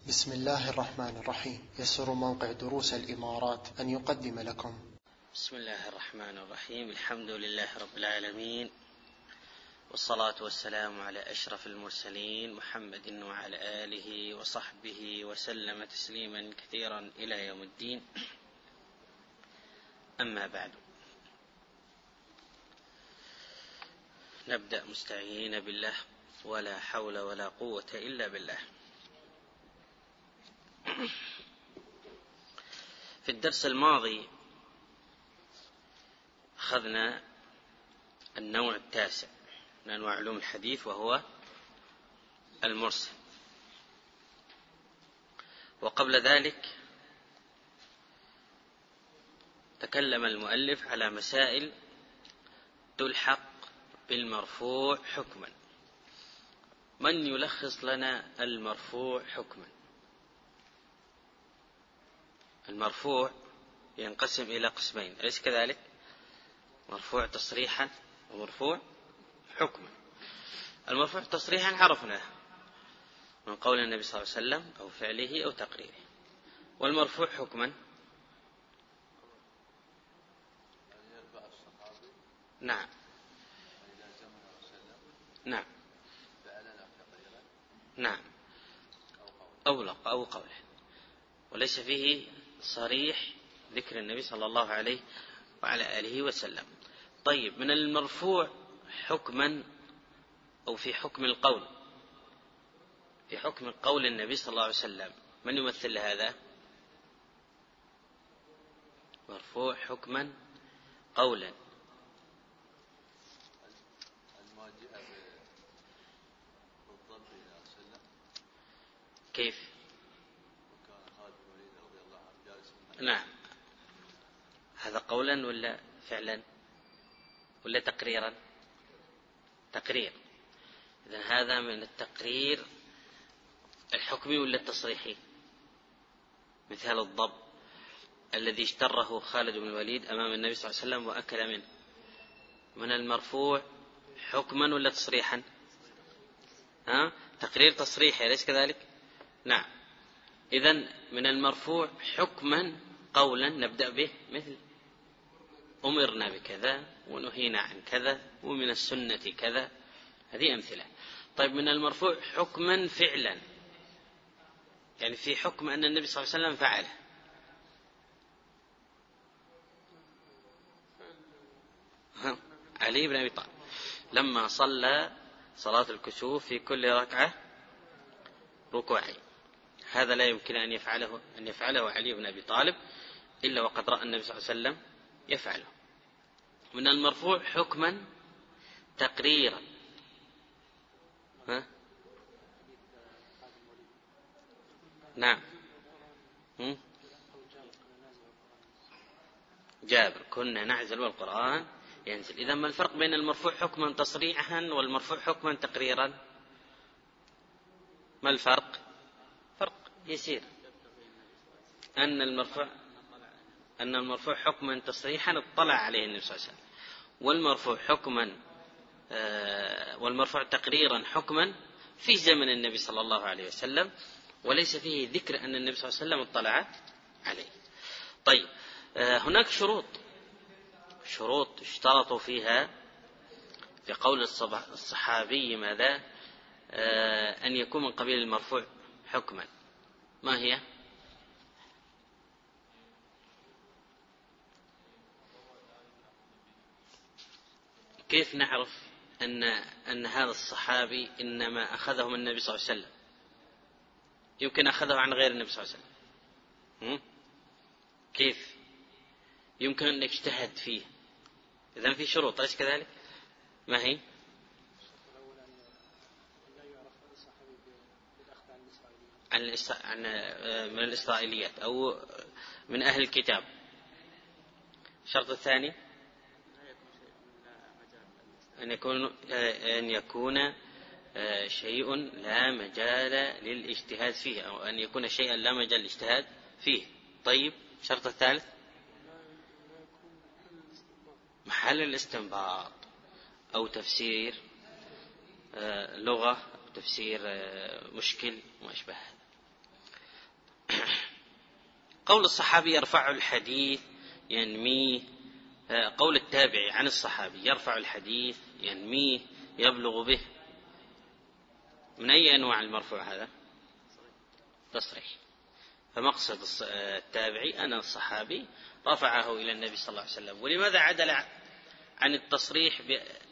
بسم الله الرحمن الرحيم. يسر موقع دروس الإمارات أن يقدم لكم. بسم الله الرحمن الرحيم. الحمد لله رب العالمين، والصلاة والسلام على أشرف المرسلين محمد وعلى آله وصحبه وسلم تسليما كثيرا إلى يوم الدين. أما بعد، نبدأ مستعينين بالله، ولا حول ولا قوة إلا بالله. في الدرس الماضي أخذنا النوع التاسع من أنواع علوم الحديث، وهو المرسل. وقبل ذلك تكلم المؤلف على مسائل تلحق بالمرفوع حكما. من يلخص لنا المرفوع حكما؟ المرفوع ينقسم إلى قسمين، أليس كذلك؟ مرفوع تصريحا ومرفوع حكما. المرفوع تصريحا عرفناه من قول النبي صلى الله عليه وسلم أو فعله أو تقريره. والمرفوع حكما نعم نعم نعم أو قوله، وليس فيه صريح ذكر النبي صلى الله عليه وعلى آله وسلم. طيب، من المرفوع حكما أو في حكم القول، في حكم قول النبي صلى الله عليه وسلم، من يمثل هذا؟ مرفوع حكما قولا. كيف؟ نعم، هذا قولا ولا فعلا ولا تقريرا؟ تقرير. إذن هذا من التقرير الحكمي ولا التصريحي؟ مثال الضب الذي اشتره خالد بن الوليد أمام النبي صلى الله عليه وسلم وأكل منه، من المرفوع حكما ولا تصريحا؟ تقرير تصريحي، أليس كذلك؟ نعم. إذن من المرفوع حكما قولا نبدأ به، مثل أمرنا بكذا ونهينا عن كذا ومن السنة كذا، هذه أمثلة. طيب، من المرفوع حكما فعلا، يعني في حكم أن النبي صلى الله عليه وسلم فعله. علي بن أبي طالب لما صلى صلاة الكسوف في كل ركعة ركوعين، هذا لا يمكن أن يفعله علي بن أبي طالب إلا وقد رأى النبي صلى الله عليه وسلم يفعله. من المرفوع حكما تقريرا، نعم، جابر كنا نعزل والقرآن ينزل. إذا ما الفرق بين المرفوع حكما تصريحا والمرفوع حكما تقريرا؟ ما الفرق؟ فرق يسير. أن المرفوع حكما تصريحا اطلع عليه النبي صلى الله عليه وسلم، والمرفوع تقريرا حكما في زمن النبي صلى الله عليه وسلم، وليس فيه ذكر أن النبي صلى الله عليه وسلم اطلع عليه. طيب، هناك شروط اشترطوا فيها في قول الصحابي ماذا؟ أن يكون من قبيل المرفوع حكما. ما هي؟ كيف نعرف أن هذا الصحابي إنما أخذه من النبي صلى الله عليه وسلم؟ يمكن أخذه عن غير النبي صلى الله عليه وسلم. كيف يمكن أن يجتهد فيه؟ إذن في شروط، أليس كذلك؟ ما هي؟ من الإسرائيليات أو من أهل الكتاب. الشرط الثاني أن يكون شيء لا مجال للاجتهاد فيه، أو أن يكون شيئا لا مجال للاجتهاد فيه. طيب، الشرط الثالث محل الاستنباط، أو تفسير لغة، أو تفسير مشكل وما أشبه هذا. قول الصحابي يرفع الحديث ينميه، قول التابعي عن الصحابي يرفع الحديث ينميه يبلغ به، من أي أنواع المرفوع هذا؟ تصريح. فمقصد التابعي أن الصحابي رفعه إلى النبي صلى الله عليه وسلم. ولماذا عدل عن التصريح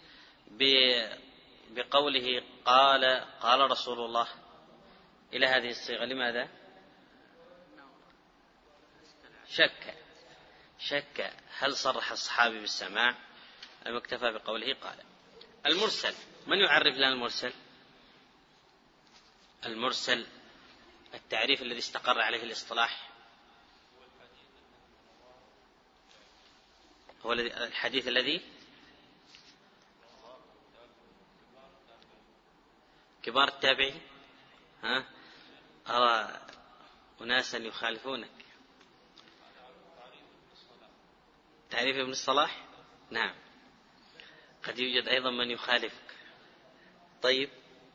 بقوله قال رسول الله إلى هذه الصيغة؟ لماذا؟ شك هل صرح الصحابي بالسماع أم اكتفى بقوله قال. المرسل، من يعرف لنا المرسل؟ المرسل التعريف الذي استقر عليه الاصطلاح هو الحديث الذي كبار التابعين. أرى أناسا يخالفونك. تعريف ابن الصلاح؟ نعم، قد يوجد أيضا من يخالفك. طيب،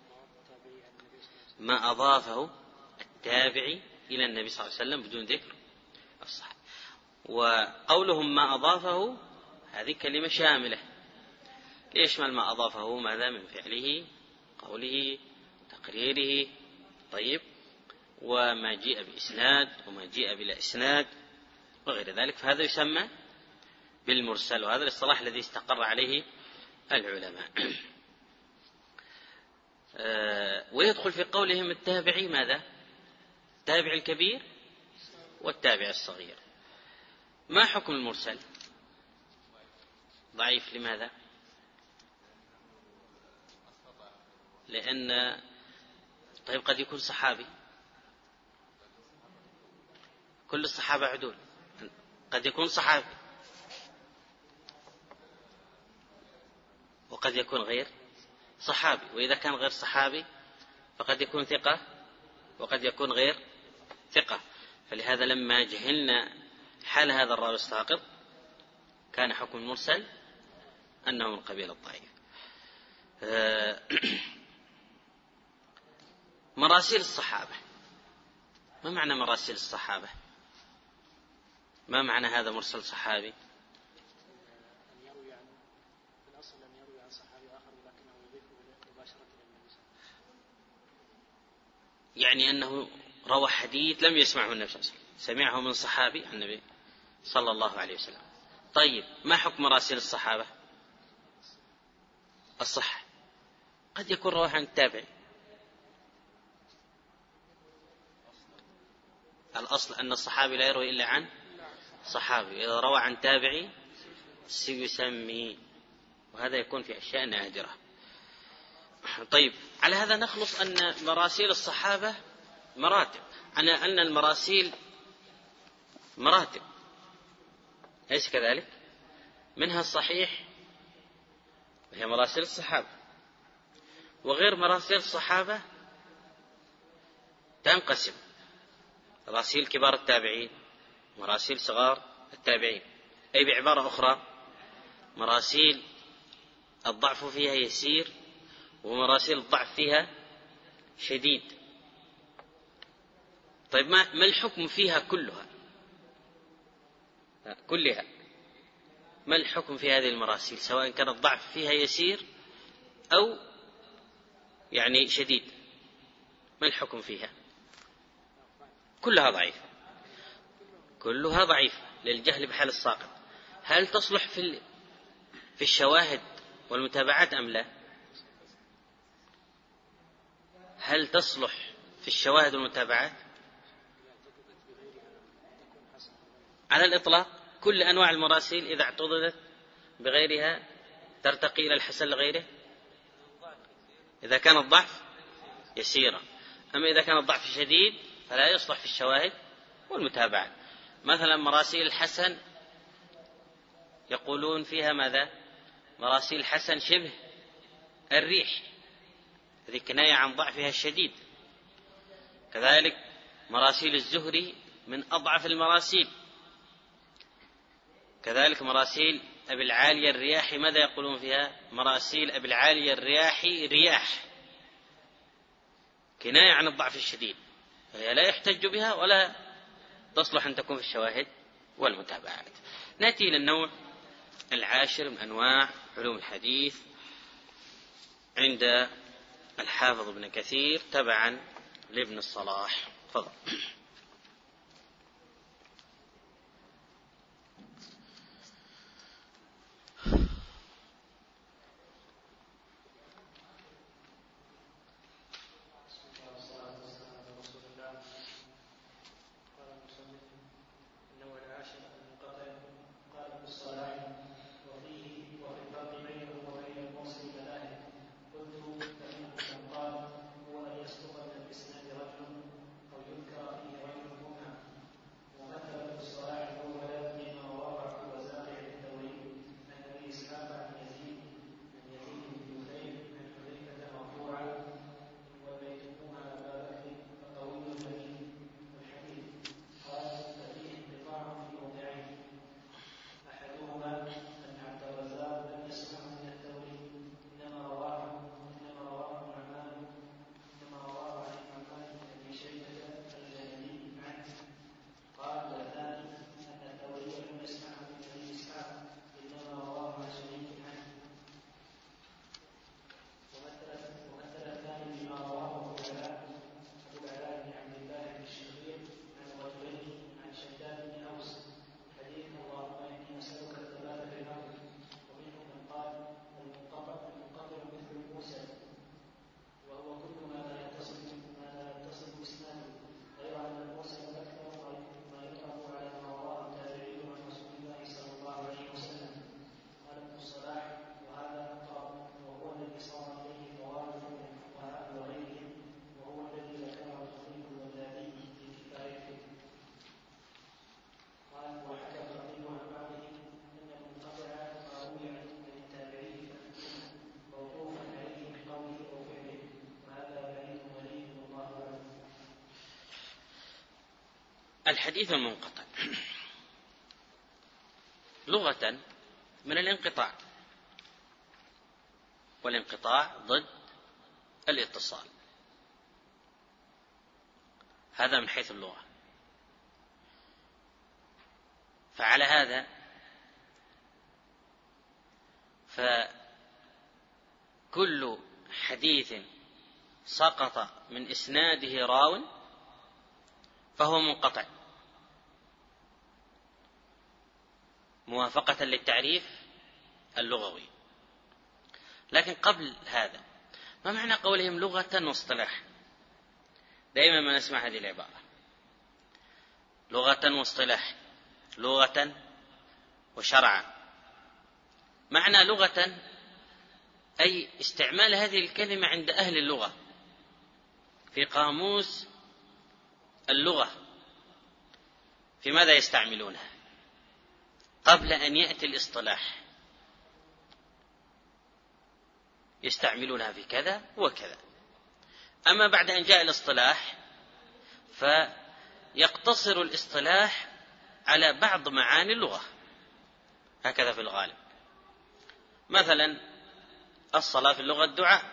ما أضافه التابعي إلى النبي صلى الله عليه وسلم بدون ذكر الصحابة. وقولهم ما أضافه هذه كلمة شاملة، يشمل ما أضافه ماذا من فعله قوله تقريره. طيب، وما جاء بإسناد وما جاء بلا إسناد وغير ذلك، فهذا يسمى بالمرسل، وهذا الاصطلاح الذي استقر عليه العلماء. ويدخل في قولهم التابعي ماذا؟ التابع الكبير والتابع الصغير. ما حكم المرسل؟ ضعيف. لماذا؟ لأن طيب قد يكون صحابي، كل الصحابة عدول، قد يكون صحابي وقد يكون غير صحابي، وإذا كان غير صحابي فقد يكون ثقة وقد يكون غير ثقة. فلهذا لما جهلنا حال هذا الراوي الساقط كان حكم المرسل أنه من قبيل الضعيف. مراسيل الصحابة، ما معنى مراسيل الصحابة؟ ما معنى هذا مرسل صحابي؟ يعني أنه روى حديث لم يسمعه النبي صلى الله عليه وسلم، سمعه من صحابي عن النبي صلى الله عليه وسلم. طيب، ما حكم مراسيل الصحابة؟ الصحة. قد يكون رواه عن التابعي. الأصل أن الصحابي لا يروي إلا عن صحابي، إذا روى عن تابعي سيسمي، وهذا يكون في أشياء نادرة. طيب، على هذا نخلص أن مراسيل الصحابة مراتب، أن المراسيل مراتب، أليس كذلك؟ منها الصحيح وهي مراسيل الصحابة، وغير مراسيل الصحابة تنقسم مراسيل كبار التابعين مراسيل صغار التابعين، أي بعبارة أخرى مراسيل الضعف فيها يسير ومراسيل الضعف فيها شديد. طيب، ما الحكم فيها كلها؟ ما الحكم في هذه المراسيل سواء كان الضعف فيها يسير أو يعني شديد؟ ما الحكم فيها؟ كلها ضعيفة للجهل بحال الساقط. هل تصلح في الشواهد والمتابعات أم لا؟ هل تصلح في الشواهد والمتابعات؟ على الإطلاق كل أنواع المراسيل إذا اعتضدت بغيرها ترتقي إلى الحسن لغيره، إذا كان الضعف يسيرا. أما إذا كان الضعف شديد فلا يصلح في الشواهد والمتابعات. مثلا مراسيل الحسن يقولون فيها ماذا؟ مراسيل الحسن شبه الريح، هذه كناية عن ضعفها الشديد. كذلك مراسيل الزهري من أضعف المراسيل. كذلك مراسيل أبي العالية الرياحي، ماذا يقولون فيها؟ مراسيل أبي العالية الرياحي رياح، كناية عن الضعف الشديد، فهي لا يحتج بها ولا تصلح أن تكون في الشواهد والمتابعات. نأتي إلى النوع 10 من أنواع علوم الحديث عند الحافظ ابن كثير تبعا لابن الصلاح. تفضل. الحديث المنقطع لغة من الانقطاع، والانقطاع ضد الاتصال، هذا من حيث اللغة. فعلى هذا فكل حديث سقط من إسناده راو فهو منقطع موافقة للتعريف اللغوي. لكن قبل هذا، ما معنى قولهم لغة واصطلاح؟ دائما ما نسمع هذه العبارة، لغة واصطلاح، لغة وشرعا. معنى لغة أي استعمال هذه الكلمة عند أهل اللغة في قاموس اللغة، في ماذا يستعملونها قبل أن يأتي الاصطلاح، يستعملونها في كذا وكذا. أما بعد أن جاء الاصطلاح فيقتصر الاصطلاح على بعض معاني اللغة، هكذا في الغالب. مثلا الصلاة في اللغة الدعاء،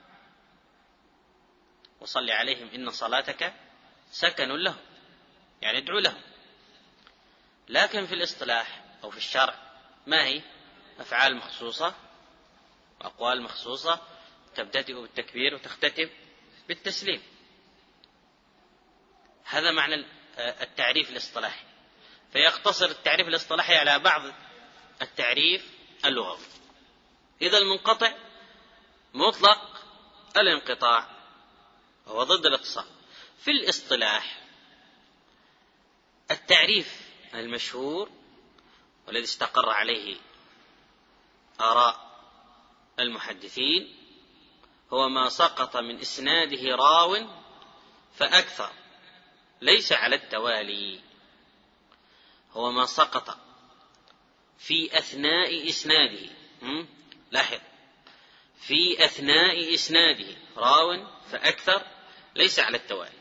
وصل عليهم إن صلاتك سكن لهم، يعني ادعو لهم. لكن في الاصطلاح أو في الشرع ما هي؟ أفعال مخصوصة وأقوال مخصوصة تبتدئ بالتكبير وتختتم بالتسليم. هذا معنى التعريف الاصطلاحي، فيقتصر التعريف الاصطلاحي على بعض التعريف اللغوي. إذا المنقطع مطلق الانقطاع وهو ضد الاتصال. في الاصطلاح التعريف المشهور والذي استقر عليه آراء المحدثين هو ما سقط من إسناده راو فأكثر ليس على التوالي، هو ما سقط في أثناء إسناده، لاحظ، في أثناء إسناده راو فأكثر ليس على التوالي.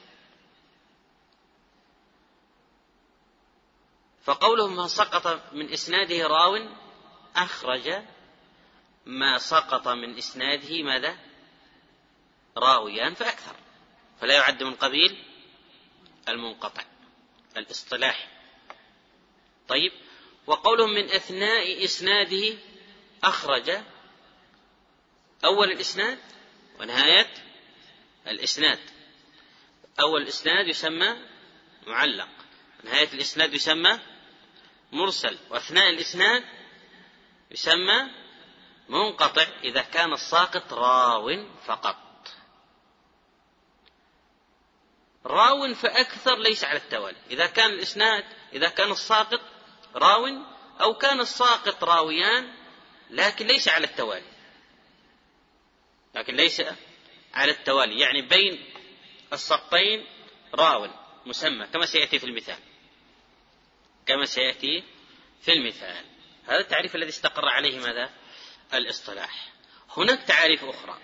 فقولهم ما سقط من إسناده راو أخرج ما سقط من إسناده ماذا؟ راويان فأكثر، فلا يعد من قبيل المنقطع. الاصطلاحي. طيب، وقولهم من أثناء إسناده أخرج أول الإسناد ونهاية الإسناد. أول الإسناد يسمى معلق، نهاية الإسناد يسمى مرسل، وأثناء الإسناد يسمى منقطع إذا كان الساقط راو فقط. راو فأكثر ليس على التوالي. إذا كان الإسناد، إذا كان الساقط راو أو كان الساقط راويان لكن ليس على التوالي، لكن ليس على التوالي، يعني بين السقطين راو مسمى كما سيأتي في المثال، كما سيأتي في المثال. هذا التعريف الذي استقر عليه ماذا؟ الاصطلاح. هناك تعاريف أخرى،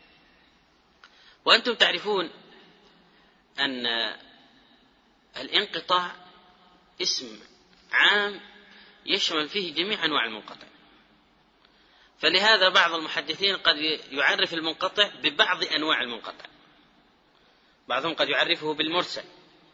وأنتم تعرفون أن الانقطاع اسم عام يشمل فيه جميع أنواع المنقطع، فلهذا بعض المحدثين قد يعرف المنقطع ببعض أنواع المنقطع، بعضهم قد يعرفه بالمرسل،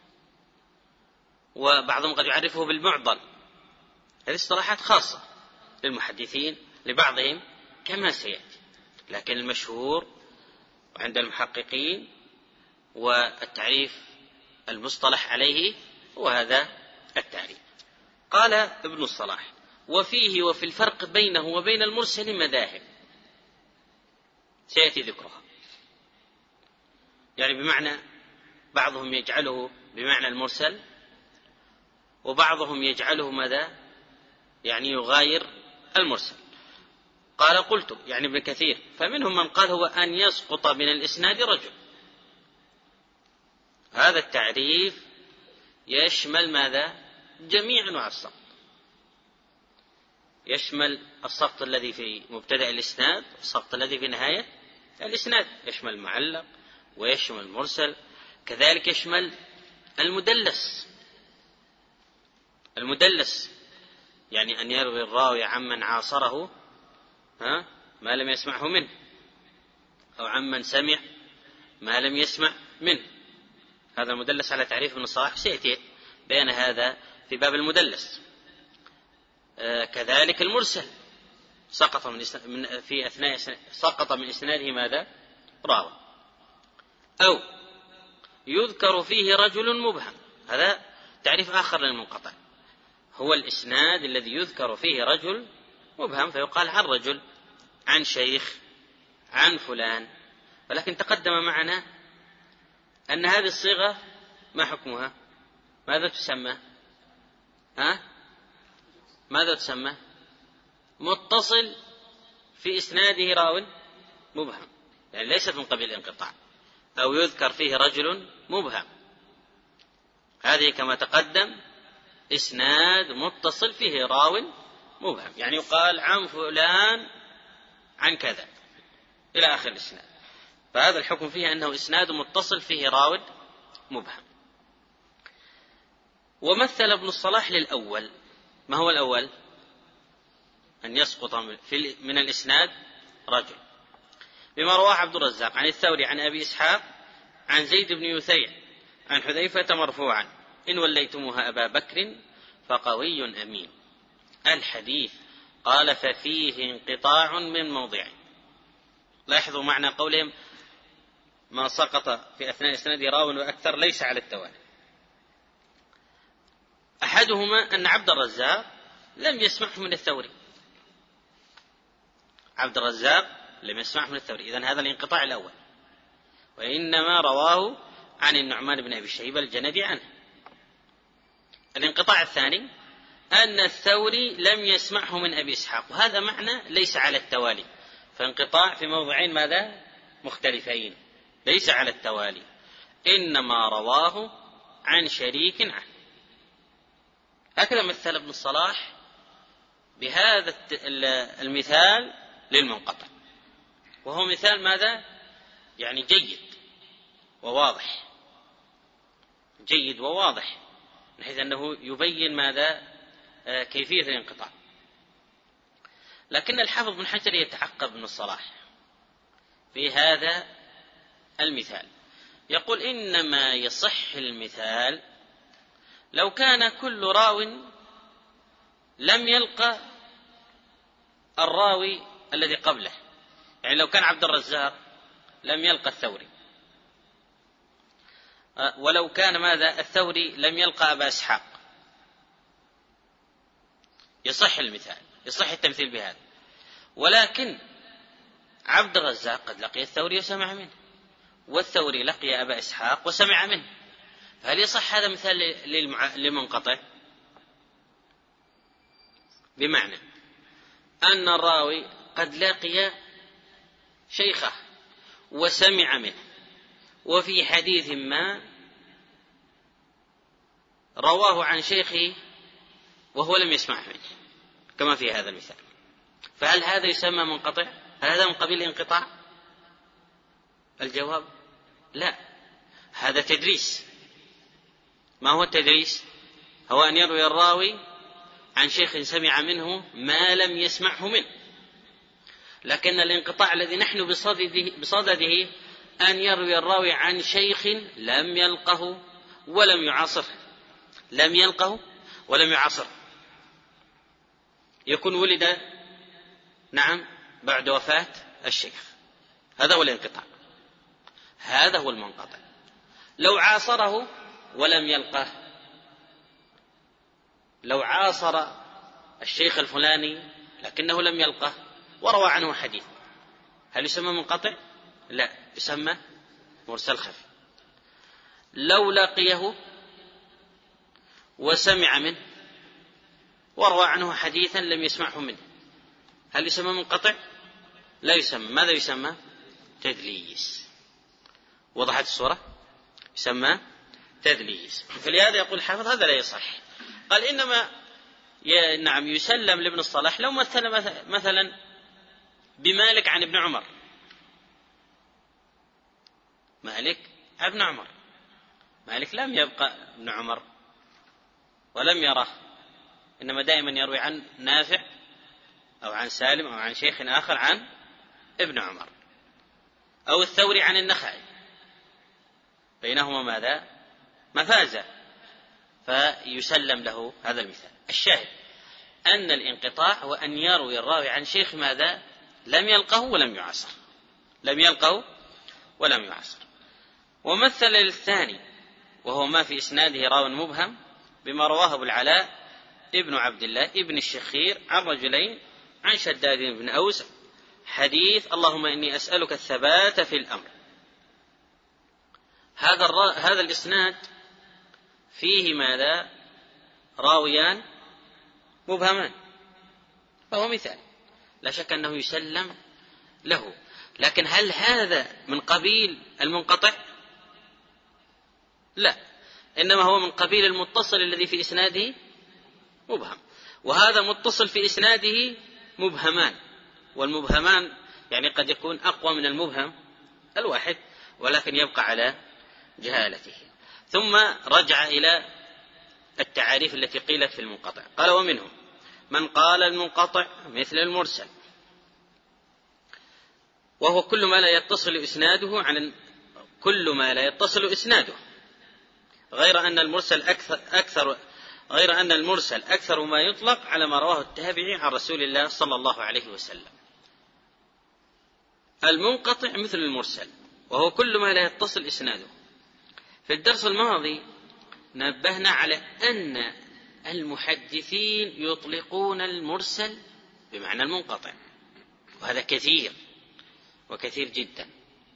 وبعضهم قد يعرفه بالمعضل. هذه اصطلاحات خاصة للمحدثين لبعضهم كما سيأتي، لكن المشهور عند المحققين والتعريف المصطلح عليه هو هذا التعريف. قال ابن الصلاح: وفيه وفي الفرق بينه وبين المرسل مذاهب، سيأتي ذكرها. يعني بمعنى بعضهم يجعله بمعنى المرسل، وبعضهم يجعله ماذا؟ يعني يغاير المرسل. قال: قلت، يعني ابن كثير، فمنهم من قال هو أن يسقط من الإسناد رجل. هذا التعريف يشمل ماذا؟ جميع أنواع السقط، يشمل السقط الذي في مبتدأ الإسناد والسقط الذي في نهاية الإسناد، يشمل المعلق ويشمل المرسل، كذلك يشمل المدلس. المدلس يعني أن يروي الراوي عمن عاصره ما لم يسمعه منه، أو عمن سمع ما لم يسمع منه. هذا المدلس على تعريف ابن الصلاح، سيأتي بيان هذا في باب المدلس. كذلك المرسل سقط في أثناء سقط من إسناده ماذا؟ راوي. أو يذكر فيه رجل مبهم، هذا تعريف آخر للمنقطع، هو الإسناد الذي يذكر فيه رجل مبهم، فيقال عن رجل، عن شيخ، عن فلان. ولكن تقدم معنا أن هذه الصيغة ما حكمها؟ ماذا تسمى؟ ماذا تسمى؟ متصل في إسناده راو مبهم، يعني ليست من قبيل الانقطاع. أو يذكر فيه رجل مبهم، هذه كما تقدم إسناد متصل فيه راو مبهم، يعني يقال عن فلان عن كذا إلى آخر الإسناد، فهذا الحكم فيه أنه إسناد متصل فيه راو مبهم. ومثل ابن الصلاح للأول. ما هو الأول؟ أن يسقط من الإسناد رجل، بما رواه عبد الرزاق عن الثوري عن أبي إسحاق عن زيد بن يثيع عن حذيفة مرفوعا: إن وليتموها أبا بكر فقوي أمين. الحديث قال: ففيه انقطاع من موضعين. لاحظوا معنى قولهم ما سقط في أثناء إسناد راو وأكثر ليس على التوالي. أحدهما أن عبد الرزاق لم يسمعه من الثوري، عبد الرزاق لم يسمعه من الثوري، إذن هذا الانقطاع الأول، وإنما رواه عن النعمان بن أبي شيبة الجندي عنه. الانقطاع الثاني أن الثوري لم يسمعه من أبي إسحاق، وهذا معنى ليس على التوالي، فانقطاع في موضعين ماذا؟ مختلفين، ليس على التوالي، إنما رواه عن شريك عنه. هكذا مثل ابن الصلاح بهذا المثال للمنقطع، وهو مثال ماذا؟ يعني جيد وواضح، جيد وواضح، من حيث أنه يبين ماذا؟ كيفية الانقطاع. لكن الحافظ بن حجر يتعقب ابن الصلاح في هذا المثال، يقول: إنما يصح المثال لو كان كل راو لم يلقى الراوي الذي قبله، يعني لو كان عبد الرزاق لم يلقى الثوري، ولو كان ماذا الثوري لم يلقى أبا إسحاق، يصح المثال، يصح التمثيل بهذا. ولكن عبد الرزاق قد لقي الثوري وسمع منه، والثوري لقي أبا إسحاق وسمع منه، فهل يصح هذا مثال للمنقطع؟ بمعنى أن الراوي قد لقي شيخه وسمع منه، وفي حديث ما رواه عن شيخه وهو لم يسمع منه كما في هذا المثال، فهل هذا يسمى منقطع؟ هل هذا من قبيل الانقطاع؟ الجواب لا، هذا تدريس. ما هو التدريس؟ هو أن يروي الراوي عن شيخ سمع منه ما لم يسمعه منه. لكن الانقطاع الذي نحن بصدده أن يروي الراوي عن شيخ لم يلقه ولم يعاصره، لم يلقه ولم يعاصره، يكون ولد نعم بعد وفاة الشيخ، هذا هو الانقطاع، هذا هو المنقطع. لو عاصره ولم يلقه، لو عاصر الشيخ الفلاني لكنه لم يلقه وروى عنه حديث، هل يسمى منقطع؟ لا، يسمى مرسل خفي. لو لقيه وسمع منه وروى عنه حديثا لم يسمعه منه، هل يسمى منقطع؟ لا يسمى. ماذا يسمى؟ تدليس. وضحت الصورة؟ يسمى تدليس. فلهذا يقول الحافظ هذا لا يصح. قال إنما نعم يسلم لابن الصلاح لو مثلا بمالك عن ابن عمر، مالك ابن عمر، مالك لم يبقى ابن عمر ولم يره، إنما دائما يروي عن نافع أو عن سالم أو عن شيخ آخر عن ابن عمر، أو الثوري عن النخعي، بينهما ماذا؟ مفازة، فيسلم له هذا المثال. الشاهد أن الانقطاع هو أن يروي الراوي عن شيخ ماذا؟ لم يلقه ولم يعاصر، لم يلقه ولم يعاصر. ومثل للثاني وهو ما في إسناده راو مبهم بما رواه أبو العلاء ابن عبد الله ابن الشخير عن رجلين عن شداد بن أوس حديث اللهم إني أسألك الثبات في الأمر. هذا الإسناد فيه ماذا؟ راويان مبهمان، فهو مثال لا شك أنه يسلم له. لكن هل هذا من قبيل المنقطع؟ لا، إنما هو من قبيل المتصل الذي في إسناده مبهم، وهذا متصل في إسناده مبهمان، والمبهمان يعني قد يكون أقوى من المبهم الواحد ولكن يبقى على جهالته. ثم رجع إلى التعاريف التي قيلت في المنقطع، قال ومنهم من قال المنقطع مثل المرسل، وهو كل ما لا يتصل إسناده عن كل ما لا يتصل إسناده، غير أن المرسل أكثر ما يطلق على ما رواه التابعي عن رسول الله صلى الله عليه وسلم. المنقطع مثل المرسل وهو كل ما لا يتصل إسناده. في الدرس الماضي نبهنا على أن المحدثين يطلقون المرسل بمعنى المنقطع، وهذا كثير وكثير جدا،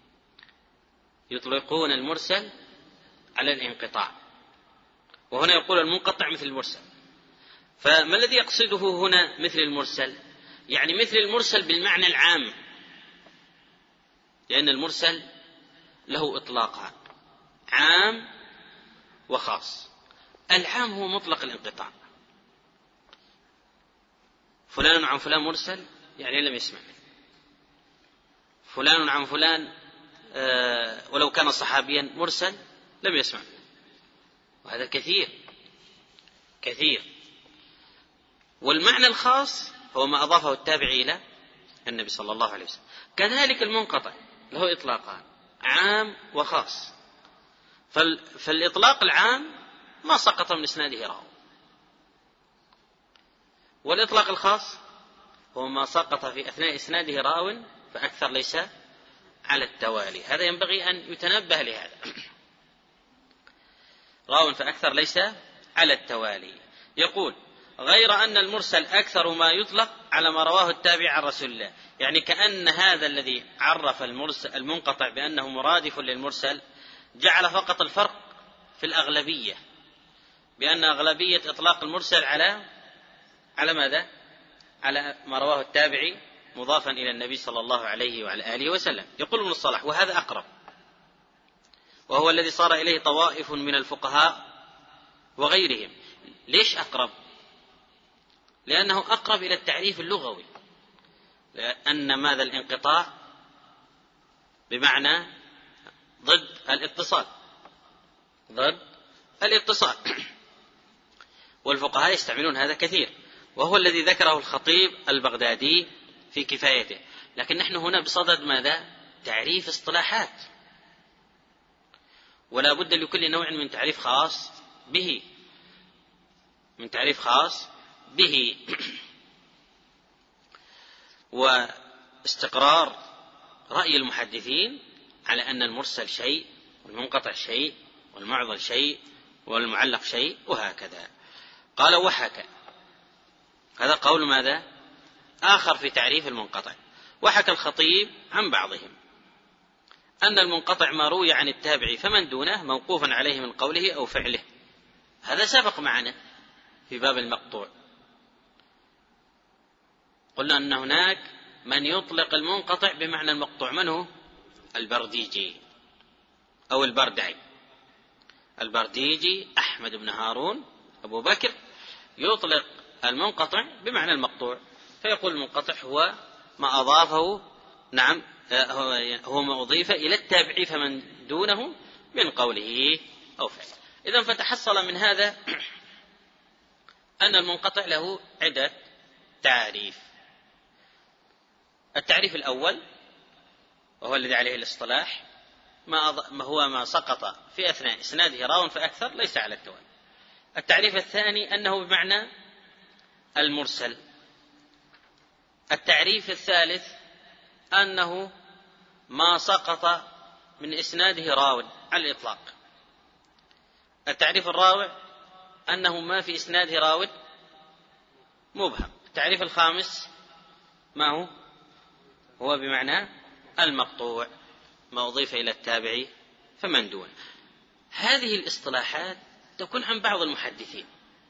يطلقون المرسل على الانقطاع، وهنا يقول المنقطع مثل المرسل. فما الذي يقصده هنا مثل المرسل؟ يعني مثل المرسل بالمعنى العام، لأن المرسل له إطلاقان، عام وخاص. العام هو مطلق الانقطاع، فلان عن فلان مرسل يعني لم يسمع منه، فلان عن فلان ولو كان صحابيا مرسل لم يسمع منه، وهذا كثير كثير. والمعنى الخاص هو ما أضافه التابعي إلى النبي صلى الله عليه وسلم. كذلك المنقطع له إطلاقان، عام وخاص. فالإطلاق العام ما سقط من إسناده راو. والإطلاق الخاص هو ما سقط في أثناء إسناده راو فأكثر ليس على التوالي. هذا ينبغي أن يتنبه لهذا، راو فأكثر ليس على التوالي. يقول: غير أن المرسل أكثر ما يطلق على ما رواه التابع عن رسول الله. يعني كأن هذا الذي عرف المنقطع بأنه مرادف للمرسل جعل فقط الفرق في الأغلبية، بأن أغلبية إطلاق المرسل على ماذا؟ على ما رواه التابعي مضافا إلى النبي صلى الله عليه وعلى آله وسلم. يقول ابن الصلاح: وهذا أقرب، وهو الذي صار إليه طوائف من الفقهاء وغيرهم. ليش أقرب؟ لأنه أقرب إلى التعريف اللغوي، لأن ماذا؟ الانقطاع بمعنى ضد الاتصال، ضد الاتصال، والفقهاء يستعملون هذا كثير، وهو الذي ذكره الخطيب البغدادي في كفايته. لكن نحن هنا بصدد ماذا؟ تعريف اصطلاحات، ولا بد لكل نوع من تعريف خاص به، من تعريف خاص به. واستقرار رأي المحدثين على أن المرسل شيء والمنقطع شيء والمعضل شيء والمعلق شيء، وهكذا. قال: وحكى، هذا قول ماذا؟ آخر في تعريف المنقطع. وحكى الخطيب عن بعضهم أن المنقطع ما روي عن التابع فمن دونه موقوفا عليه من قوله أو فعله. هذا سبق معنا في باب المقطوع، قلنا أن هناك من يطلق المنقطع بمعنى المقطوع. من هو؟ البرديجي أو البردعي. البرديجي أحمد بن هارون أبو بكر يطلق المنقطع بمعنى المقطوع، فيقول المنقطع هو ما أضافه، نعم، هو ما أضيف إلى التابع فمن دونه من قوله أو فعله. إذن فتحصل من هذا أن المنقطع له عدة تعريف. التعريف الأول وهو الذي عليه الاصطلاح ما هو ما سقط في أثناء إسناده راو فأكثر ليس على التوالي. التعريف الثاني أنه بمعنى المرسل. التعريف الثالث أنه ما سقط من إسناده راو على الإطلاق. التعريف الرابع أنه ما في إسناده راو مبهم. التعريف الخامس ما هو؟ هو بمعنى المقطوع، ما أضيف إلى التابع فمن دون. هذه الاصطلاحات تكون عن بعض المحدثين،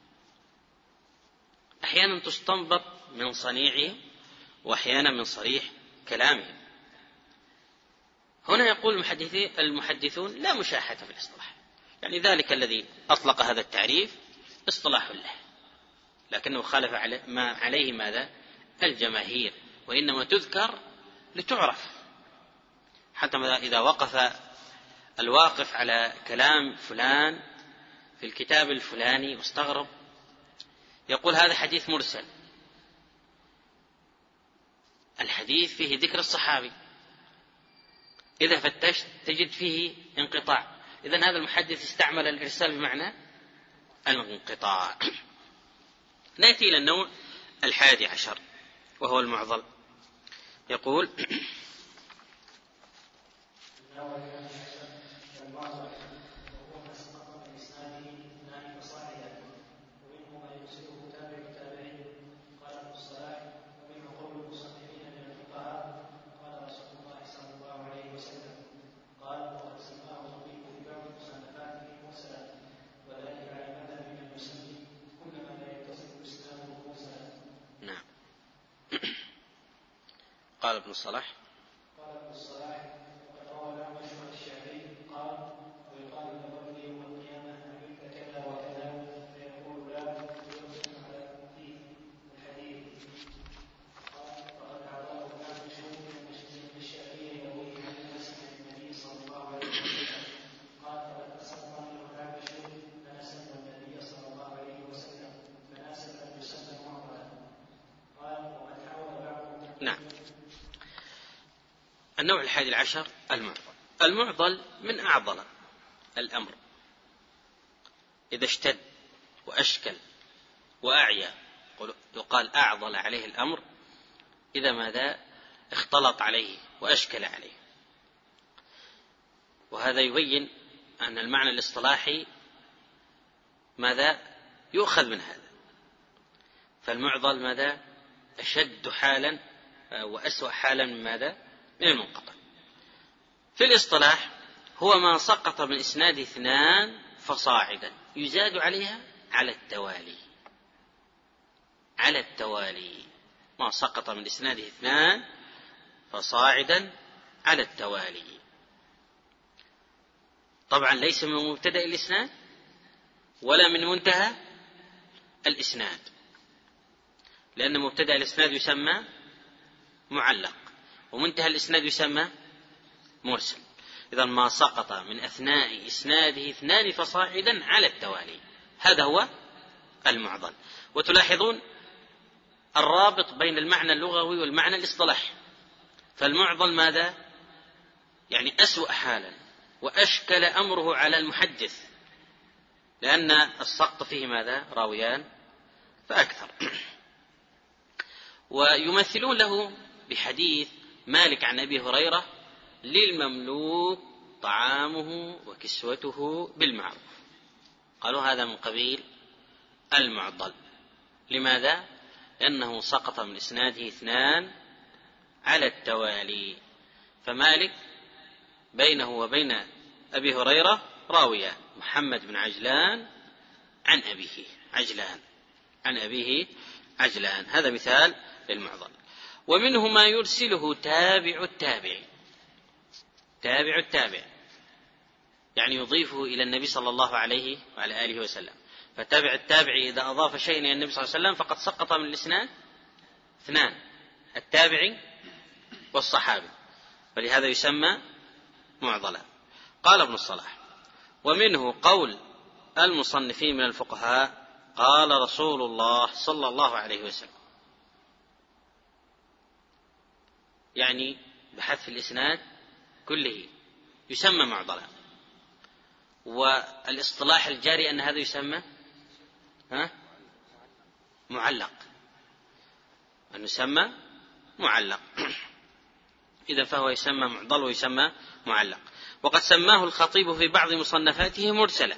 أحيانا تستنبط من صنيعهم وأحيانا من صريح كلامهم. هنا يقول المحدثون لا مشاحة في الاصطلاح، يعني ذلك الذي أطلق هذا التعريف اصطلاح له، لكنه خالف ما عليه ماذا؟ الجماهير، وإنما تذكر لتعرف. حتى إذا وقف الواقف على كلام فلان في الكتاب الفلاني واستغرب، يقول هذا حديث مرسل، الحديث فيه ذكر الصحابي، إذا فتشت تجد فيه انقطاع. إذن هذا المحدث استعمل الإرسال بمعنى الانقطاع. نأتي إلى النوع 11 وهو المعضل. يقول: قال ابن الصلاح: نعم. النوع 11 المعضل. المعضل من أعضل الأمر، إذا اشتد وأشكل وأعيا يقال أعضل عليه الأمر إذا ماذا اختلط عليه وأشكل عليه. وهذا يبين أن المعنى الاصطلاحي ماذا يؤخذ من هذا. فالمعضل ماذا أشد حالا وأسوأ حالا من ماذا من المنقطع. في الاصطلاح هو ما سقط من إسناد اثنان فصاعدا يزاد عليها على التوالي. على التوالي ما سقط من إسناده اثنان فصاعدا على التوالي. طبعا ليس من مبتدأ الإسناد ولا من منتهى الإسناد، لأن مبتدأ الإسناد يسمى معلق ومنتهى الإسناد يسمى مرسل. إذن ما سقط من أثناء إسناده اثنان فصاعدا على التوالي هذا هو المعضل. وتلاحظون الرابط بين المعنى اللغوي والمعنى الاصطلاحي. فالمعضل ماذا يعني أسوأ حالا وأشكل أمره على المحدث، لأن السقط فيه ماذا راويان فأكثر. ويمثلون له بحديث مالك عن أبي هريرة للمملوك طعامه وكسوته بالمعروف. قالوا هذا من قبيل المعضل. لماذا؟ لأنه سقط من إسناده اثنان على التوالي. فمالك بينه وبين أبي هريرة راويان محمد بن عجلان عن أبيه عجلان عن أبيه عجلان. هذا مثال للمعضل. ومنه ما يرسله تابع التابع. تابع التابع يعني يضيفه إلى النبي صلى الله عليه وعلى آله وسلم. فتابع التابع إذا أضاف شيئا إلى النبي صلى الله عليه وسلم فقد سقط من الإسناد اثنان التابعي والصحابي، ولهذا يسمى معضلا. قال ابن الصلاح ومنه قول المصنفين من الفقهاء قال رسول الله صلى الله عليه وسلم، يعني بحذف الإسناد كله يسمى معضلا. والاصطلاح الجاري أن هذا يسمى معلق، أن يسمى معلق. إذا فهو يسمى معضل ويسمى معلق. وقد سماه الخطيب في بعض مصنفاته مرسلا،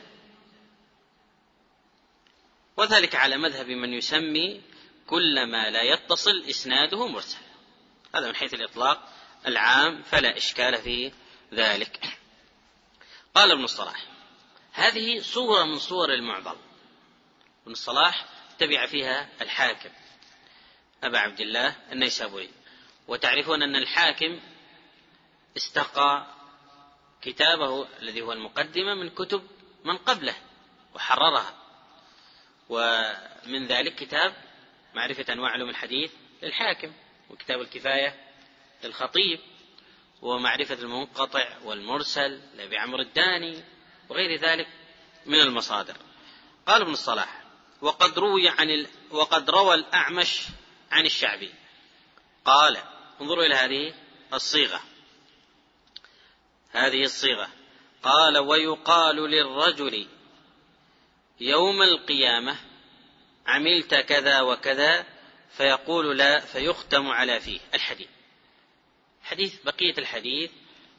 وذلك على مذهب من يسمي كل ما لا يتصل إسناده مرسل. هذا من حيث الإطلاق العام فلا إشكال في ذلك. قال ابن الصلاح هذه صورة من صور المعضل. ابن الصلاح تبع فيها الحاكم أبا عبد الله النيسابوري. وتعرفون أن الحاكم استقى كتابه الذي هو المقدمة من كتب من قبله وحررها. ومن ذلك كتاب معرفة أنواع علوم الحديث للحاكم، وكتاب الكفاية للخطيب، ومعرفة المنقطع والمرسل لأبي عمرو الداني، وغير ذلك من المصادر. قال ابن الصلاح وقد روى الأعمش عن الشعبي قال، انظروا إلى هذه الصيغة قال ويقال للرجل يوم القيامة عملت كذا وكذا فيقول لا فيختم على فيه الحديث بقية الحديث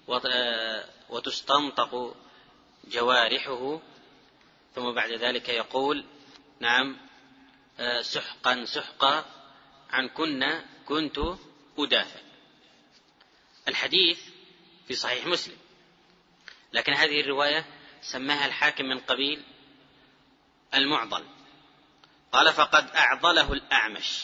وتستنطق جوارحه، ثم بعد ذلك يقول نعم سحقا سحقا عن كنت أدافع. الحديث في صحيح مسلم، لكن هذه الرواية سماها الحاكم من قبيل المعضل. قال فقد أعضله الأعمش.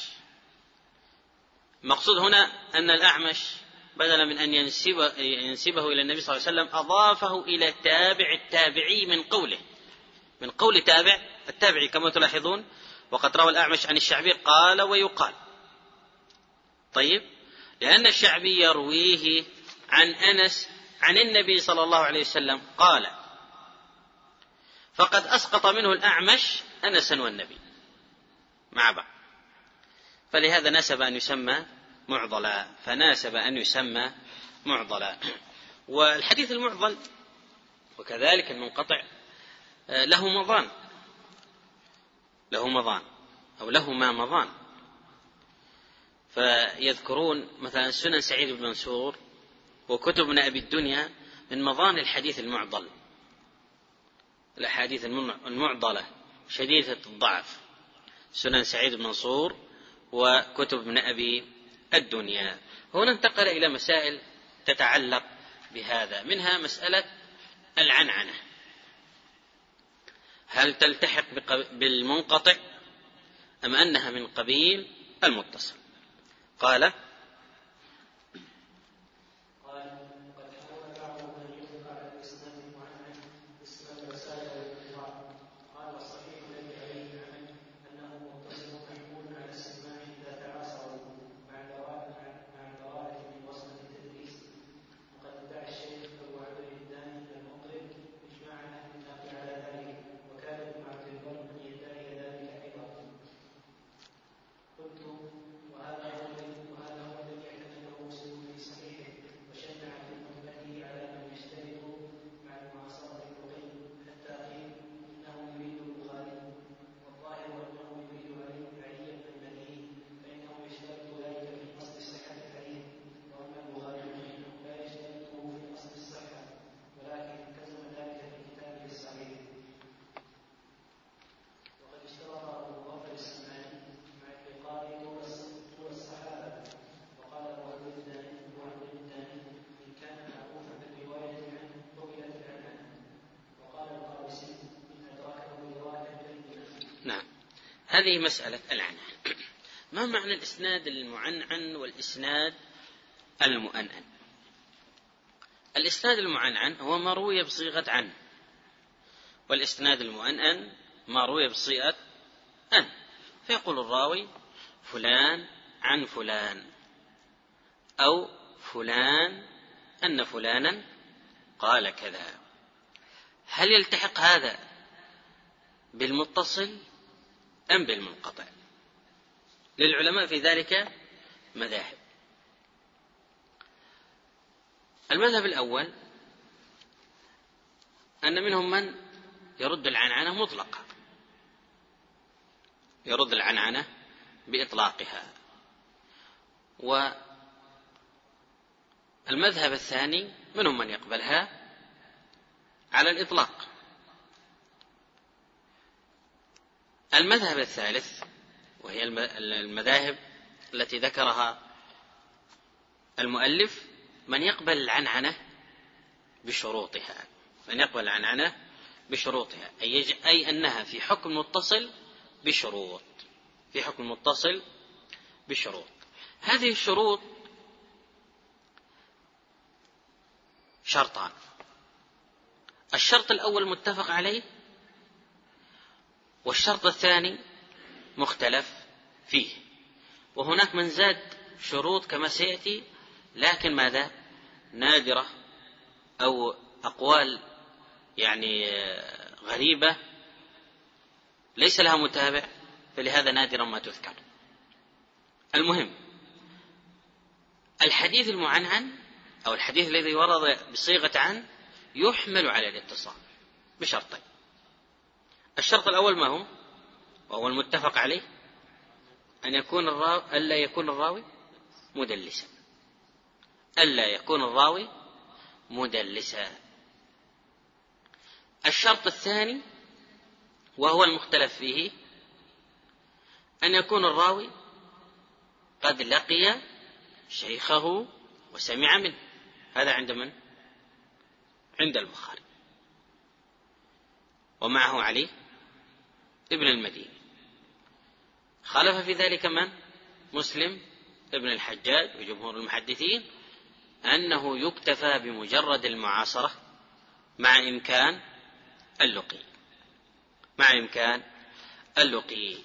مقصود هنا أن الأعمش بدلا من أن ينسبه إلى النبي صلى الله عليه وسلم أضافه إلى تابع التابعي من قول تابع التابعي كما تلاحظون. وقد روى الأعمش عن الشعبي قال ويقال. طيب، لأن الشعبي يرويه عن أنس عن النبي صلى الله عليه وسلم قال، فقد أسقط منه الأعمش أنسا والنبي مع بعض، فلهذا ناسب أن يسمى معضلا. والحديث المعضل وكذلك المنقطع له مضان له مضان أو لهما مضان. فيذكرون مثلا سنن سعيد بن منصور وكتب ابن أبي الدنيا من مضان الحديث المعضل، الأحاديث المعضلة شديدة الضعف، سنن سعيد بن منصور وكتب ابن أبي الدنيا. هنا انتقل إلى مسائل تتعلق بهذا، منها مسألة العنعنة، هل تلتحق بالمنقطع أم أنها من قبيل المتصل؟ قال هذه مسألة العنعنة. ما معنى الإسناد المعنعن والإسناد المؤنن؟ الإسناد المعنعن هو ما روي بصيغة عن، والإسناد المؤنن ما روي بصيغة أن، فيقول الراوي فلان عن فلان، أو فلان أن فلانا قال كذا. هل يلتحق هذا بالمتصل أم بالمنقطع؟ للعلماء في ذلك مذاهب. المذهب الأول أن منهم من يرد العنعنة مطلقة، يرد العنعنة بإطلاقها، والمذهب الثاني منهم من يقبلها على الإطلاق. المذهب الثالث وهي المذاهب التي ذكرها المؤلف من يقبل العنعنة بشروطها، من يقبل العنعنة بشروطها، أي أنها في حكم متصل بشروط، في حكم متصل بشروط. هذه الشروط شرطان: الشرط الأول متفق عليه، والشرط الثاني مختلف فيه. وهناك من زاد شروط كما سيأتي، لكن ماذا؟ نادرة، أو أقوال يعني غريبة ليس لها متابع، فلهذا نادرا ما تذكر. المهم، الحديث المعنعن أو الحديث الذي ورد بصيغة عن يحمل على الاتصال بشرطين: الشرط الأول ما هو؟ وهو المتفق عليه، ألا يكون الراوي مدلسا، ألا يكون الراوي مدلسا. الشرط الثاني وهو المختلف فيه أن يكون الراوي قد لقي شيخه وسمع منه. هذا عند من؟ عند البخاري، ومعه علي ابن المديني. خالف في ذلك من؟ مسلم ابن الحجاج وجمهور المحدثين، أنه يكتفى بمجرد المعاصرة مع إمكان اللقي، مع إمكان اللقي.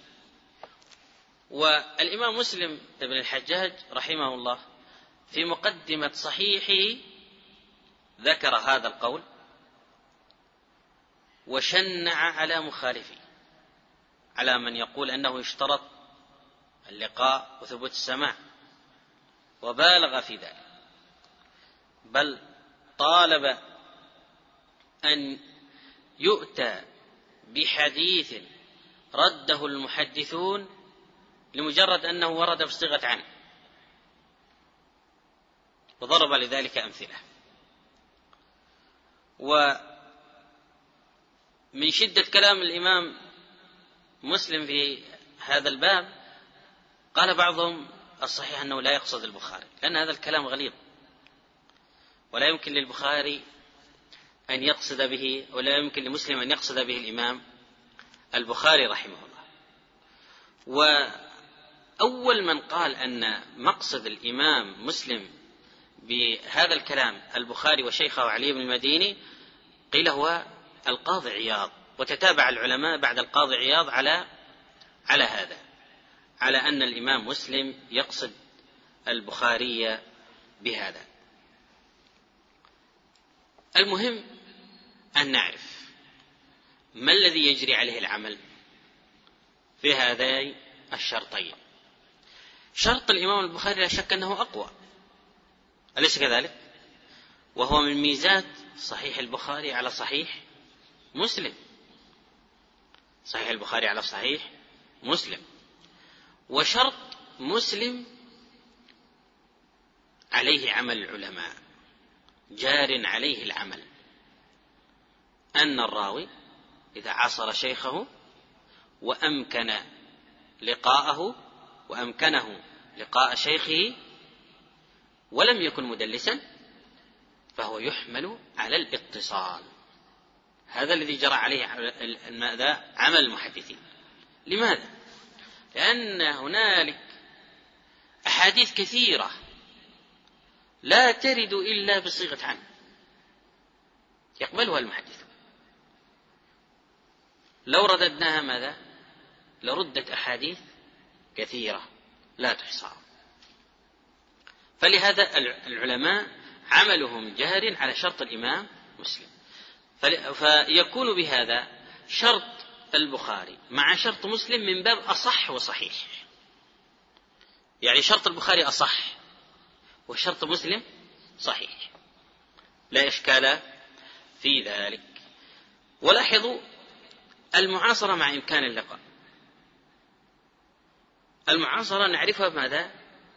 والإمام مسلم ابن الحجاج رحمه الله في مقدمة صحيحه ذكر هذا القول وشنع على مخالفه، على من يقول أنه يشترط اللقاء وثبوت السماع، وبالغ في ذلك، بل طالب أن يؤتى بحديث رده المحدثون لمجرد أنه ورد بصيغة عن، وضرب لذلك أمثلة. ومن شدة كلام الإمام مسلم في هذا الباب قال بعضهم الصحيح أنه لا يقصد البخاري، لأن هذا الكلام غليظ ولا يمكن للبخاري أن يقصد به، ولا يمكن لمسلم أن يقصد به الإمام البخاري رحمه الله. وأول من قال أن مقصد الإمام مسلم بهذا الكلام البخاري وشيخه علي بن المديني قيل هو القاضي عياض، وتتابع العلماء بعد القاضي عياض على هذا، على أن الإمام مسلم يقصد البخاري بهذا. المهم أن نعرف ما الذي يجري عليه العمل في هذين الشرطين. شرط الإمام البخاري لا شك أنه أقوى، أليس كذلك؟ وهو من ميزات صحيح البخاري على صحيح مسلم، صحيح البخاري على صحيح مسلم. وشرط مسلم عليه عمل العلماء، جار عليه العمل، أن الراوي إذا عاصر شيخه وأمكنه لقاء شيخه ولم يكن مدلسا فهو يحمل على الاتصال. هذا الذي جرى عليه عمل المحدثين. لماذا؟ لأن هنالك أحاديث كثيرة لا ترد إلا بصيغة عن يقبلها المحدث. لو رددناها ماذا؟ لردت أحاديث كثيرة لا تحصى. فلهذا العلماء عملهم جار على شرط الإمام مسلم، فيكون بهذا شرط البخاري مع شرط مسلم من باب أصح وصحيح. يعني شرط البخاري أصح وشرط مسلم صحيح، لا إشكال في ذلك. ولاحظوا المعاصرة مع إمكان اللقاء. المعاصرة نعرفها بماذا؟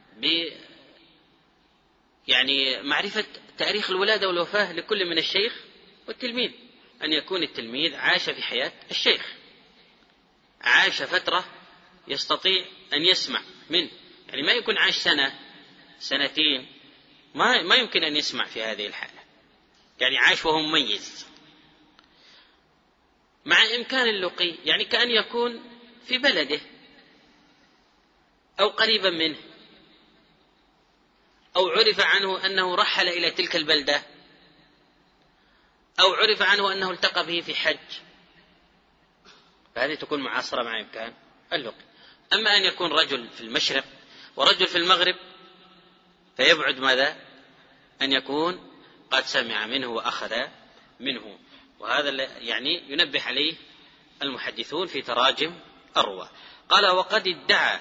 يعني معرفة تاريخ الولادة والوفاة لكل من الشيخ والتلميذ، أن يكون التلميذ عاش في حياة الشيخ، عاش فترة يستطيع أن يسمع منه، يعني ما يكون عاش سنة سنتين، ما يمكن أن يسمع في هذه الحالة، يعني عاش وهو مميز. مع إمكان اللقي، يعني كأن يكون في بلده أو قريبا منه، أو عرف عنه أنه رحل إلى تلك البلدة، أو عرف عنه أنه التقى به في حج، فهذه تكون معاصرة مع إمكان اللقي. أما أن يكون رجل في المشرق ورجل في المغرب فيبعد ماذا؟ أن يكون قد سمع منه وأخذ منه، وهذا يعني ينبه عليه المحدثون في تراجم الرواة. قال وقد ادعى،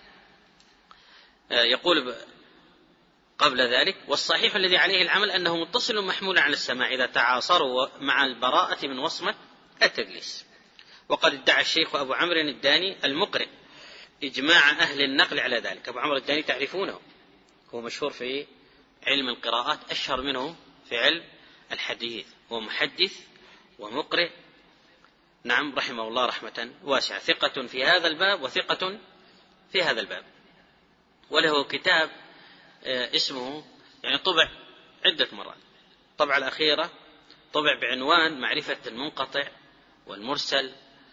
يقول قبل ذلك والصحيح الذي عليه العمل أنه متصل محمول على السماع إذا تعاصروا مع البراءة من وصمة التدليس. وقد ادعى الشيخ أبو عمرو الداني المقرئ إجماع أهل النقل على ذلك. أبو عمرو الداني تعرفونه، هو مشهور في علم القراءات، أشهر منه في علم الحديث، ومحدث ومقرئ، نعم، رحمه الله رحمة واسعة، ثقة في هذا الباب وثقة في هذا الباب. وله كتاب اسمه، يعني طبع عدة مرات، الطبعة الأخيرة طبع بعنوان معرفة المنقطع والمرسل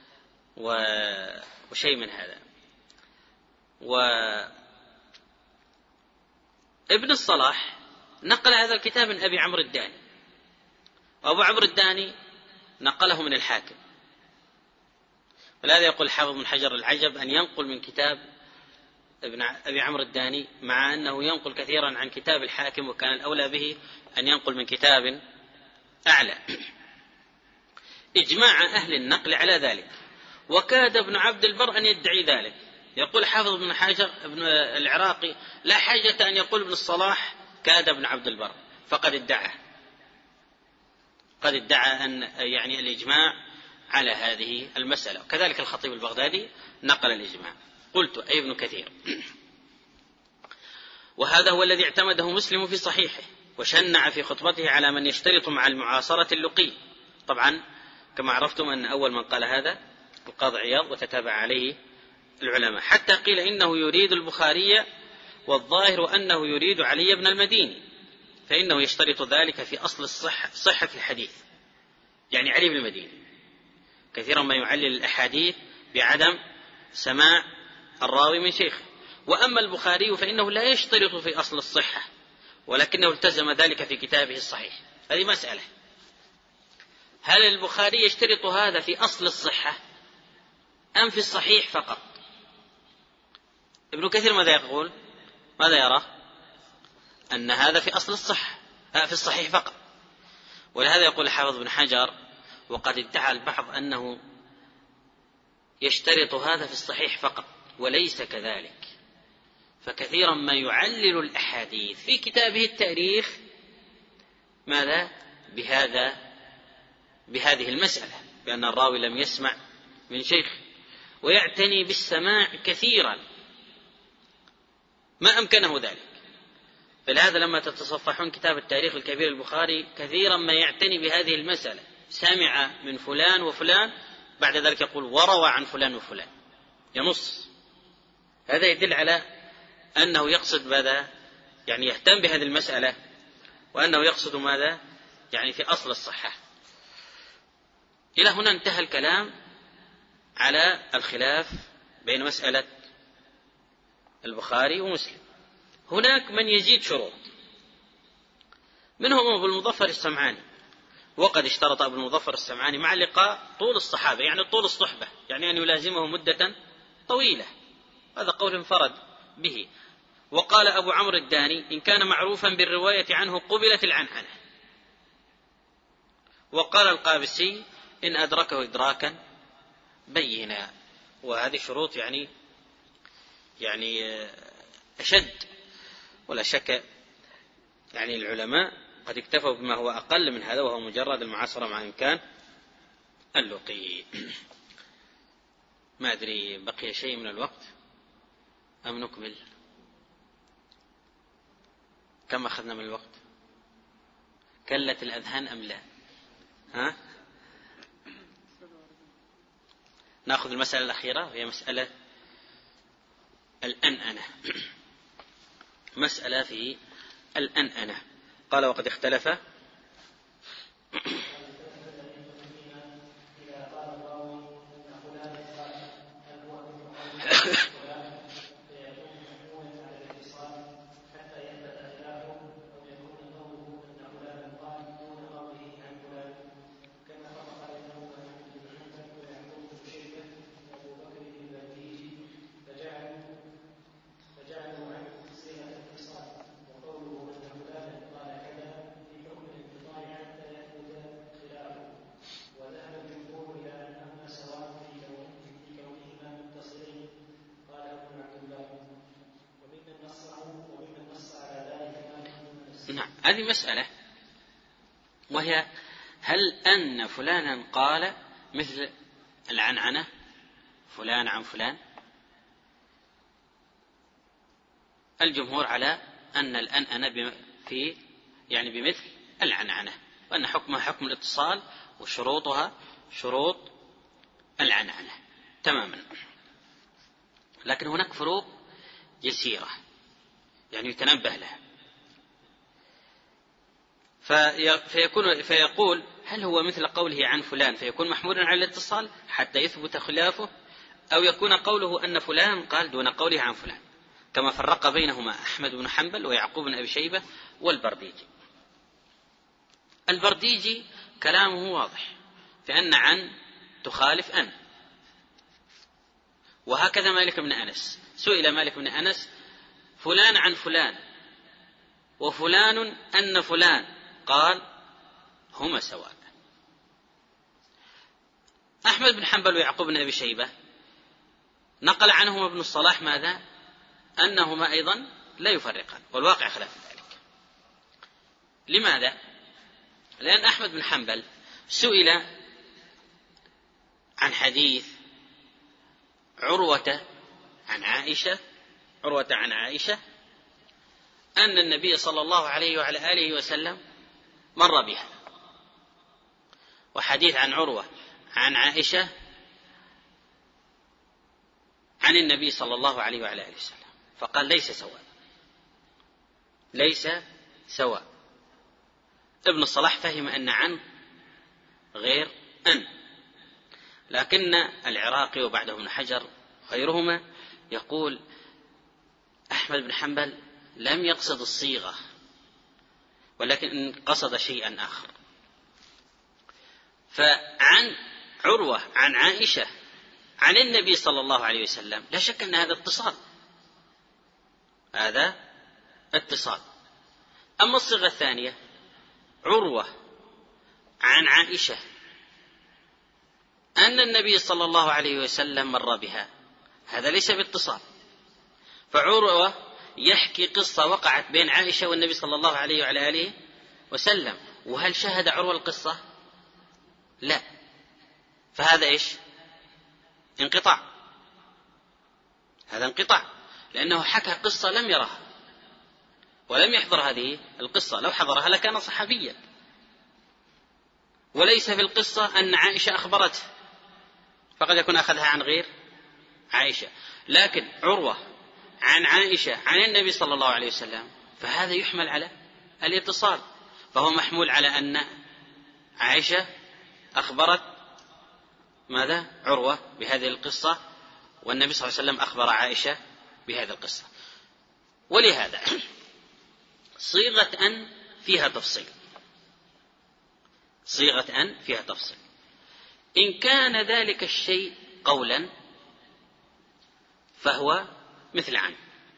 وشيء من هذا. وابن الصلاح نقل هذا الكتاب من أبي عمرو الداني، وأبو عمرو الداني نقله من الحاكم. ولهذا يقول حافظ بن حجر العجب أن ينقل من كتاب ابن أبي عمرو الداني، مع أنه ينقل كثيرا عن كتاب الحاكم، وكان الأولى به أن ينقل من كتاب أعلى. إجماع أهل النقل على ذلك، وكاد ابن عبد البر أن يدعي ذلك. يقول حافظ بن حجر ابن العراقي لا حاجة أن يقول ابن الصلاح كاد ابن عبد البر، فقد ادعى، قد ادعى أن يعني الإجماع على هذه المسألة. وكذلك الخطيب البغدادي نقل الإجماع. قلت أي ابن كثير: وهذا هو الذي اعتمده مسلم في صحيحه، وشنع في خطبته على من يشترط مع المعاصرة اللقي. طبعا كما عرفتم أن أول من قال هذا القاضي عياض، وتتابع عليه العلماء، حتى قيل إنه يريد البخاري، والظاهر أنه يريد علي بن المديني، فإنه يشترط ذلك في أصل صحة الحديث، يعني علي بن المديني كثيرا ما يعلل الأحاديث بعدم سماع الراوي من شيخه. وأما البخاري فإنه لا يشترط في أصل الصحة، ولكنه التزم ذلك في كتابه الصحيح. هذه مسألة: هل البخاري يشترط هذا في أصل الصحة أم في الصحيح فقط؟ ابن كثير ماذا يقول؟ ماذا يرى؟ أن هذا في أصل الصحة، في الصحيح فقط. ولهذا يقول الحافظ بن حجر: وقد ادعى البعض أنه يشترط هذا في الصحيح فقط، وليس كذلك، فكثيرا ما يعلل الأحاديث في كتابه التاريخ ماذا؟ بهذه المسألة، بأن الراوي لم يسمع من شيخ، ويعتني بالسماع كثيرا ما أمكنه ذلك. فلهذا لما تتصفحون كتاب التاريخ الكبير البخاري كثيرا ما يعتني بهذه المسألة: سمع من فلان وفلان، بعد ذلك يقول وروى عن فلان وفلان، ينص. هذا يدل على أنه يقصد ماذا؟ يعني يهتم بهذه المسألة، وأنه يقصد ماذا؟ يعني في أصل الصحة. إلى هنا انتهى الكلام على الخلاف بين مسألة البخاري ومسلم. هناك من يزيد شروط، منهم أبو المظفر السمعاني، وقد اشترط أبو المظفر السمعاني مع اللقاء طول الصحابة، يعني طول الصحبة، يعني أن يلازمه مدة طويلة. هذا قول انفرد به. وقال أبو عمرو الداني: إن كان معروفا بالرواية عنه قبلت العنعنة. وقال القابسي: إن أدركه إدراكا بينا. وهذه شروط يعني أشد، ولا شك يعني العلماء قد اكتفوا بما هو أقل من هذا، وهو مجرد المعاصرة مع إمكان اللقي. ما أدري بقي شيء من الوقت أم نكمل؟ كم أخذنا من الوقت؟ كلت الأذهان أم لا؟ ها؟ نأخذ المسألة الأخيرة، وهي مسألة الأنأنة. مسألة في الأنأنة. قال: وقد اختلف هذه مسألة، وهي: هل أن فلانا قال مثل العنعنة فلان عن فلان؟ الجمهور على أن الأنأنة يعني بمثل العنعنة، وأن حكمها حكم الاتصال، وشروطها شروط العنعنة تماما. لكن هناك فروق يسيرة يعني يتنبه لها. فيقول: هل هو مثل قوله عن فلان فيكون محمولا على الاتصال حتى يثبت خلافه، أو يكون قوله أن فلان قال دون قوله عن فلان، كما فرق بينهما أحمد بن حنبل ويعقوب بن أبي شيبة والبرديجي. البرديجي كلامه واضح في أن عن تخالف أن. وهكذا مالك بن أنس، سئل مالك بن أنس: فلان عن فلان وفلان أن فلان، قال: هما سواء. أحمد بن حنبل ويعقوب بن أبي شيبة نقل عنهما ابن الصلاح ماذا؟ أنهما أيضا لا يفرقان، والواقع خلاف ذلك. لماذا؟ لأن أحمد بن حنبل سئل عن حديث عروة عن عائشة أن النبي صلى الله عليه وعلى آله وسلم مر بها، وحديث عن عروة عن عائشة عن النبي صلى الله عليه وعلى آله وسلم، فقال ليس سواء. ابن الصلاح فهم أن عن غير أن، لكن العراقي وبعده ابن حجر غيرهما يقول أحمد بن حنبل لم يقصد الصيغة، ولكن قصد شيئا آخر. فعن عروة عن عائشة عن النبي صلى الله عليه وسلم لا شك أن هذا اتصال. أما الصيغة الثانية عروة عن عائشة أن النبي صلى الله عليه وسلم مر بها، هذا ليس باتصال. فعروة يحكي قصة وقعت بين عائشة والنبي صلى الله عليه وعلى آله وسلم، وهل شهد عروة القصة؟ لا. فهذا إيش؟ انقطاع. هذا انقطاع، لأنه حكى قصة لم يرها ولم يحضر هذه القصة، لو حضرها لكان صحابيا. وليس في القصة أن عائشة أخبرته، فقد يكون أخذها عن غير عائشة. لكن عروة عن عائشة عن النبي صلى الله عليه وسلم فهذا يحمل على الاتصال، فهو محمول على أن عائشة أخبرت ماذا؟ عروة بهذه القصة، والنبي صلى الله عليه وسلم أخبر عائشة بهذه القصة. ولهذا صيغة أن فيها تفصيل. إن كان ذلك الشيء قولا فهو مثل عن،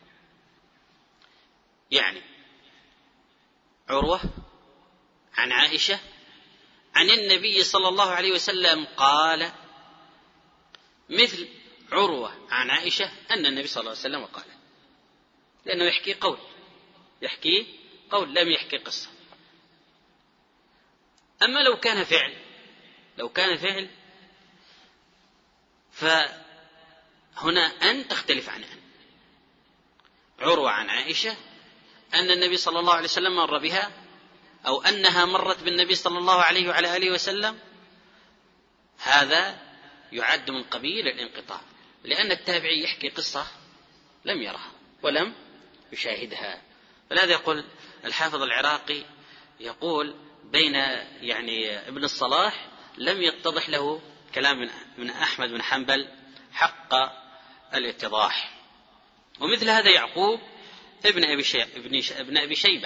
يعني عروة عن عائشة عن النبي صلى الله عليه وسلم قال، مثل عروة عن عائشة أن النبي صلى الله عليه وسلم قال، لأنه يحكي قول لم يحكي قصة. أما لو كان فعل فهنا أن تختلف عن أن. عروة عن عائشة أن النبي صلى الله عليه وسلم مر بها، أو أنها مرت بالنبي صلى الله عليه وعلى آله وسلم، هذا يعد من قبيل الانقطاع، لأن التابعي يحكي قصة لم يرها ولم يشاهدها. فلهذا يقول الحافظ العراقي يقول بين ابن الصلاح لم يتضح له كلام من أحمد بن حنبل حق الاتضاح. ومثل هذا يعقوب ابن أبي شيبة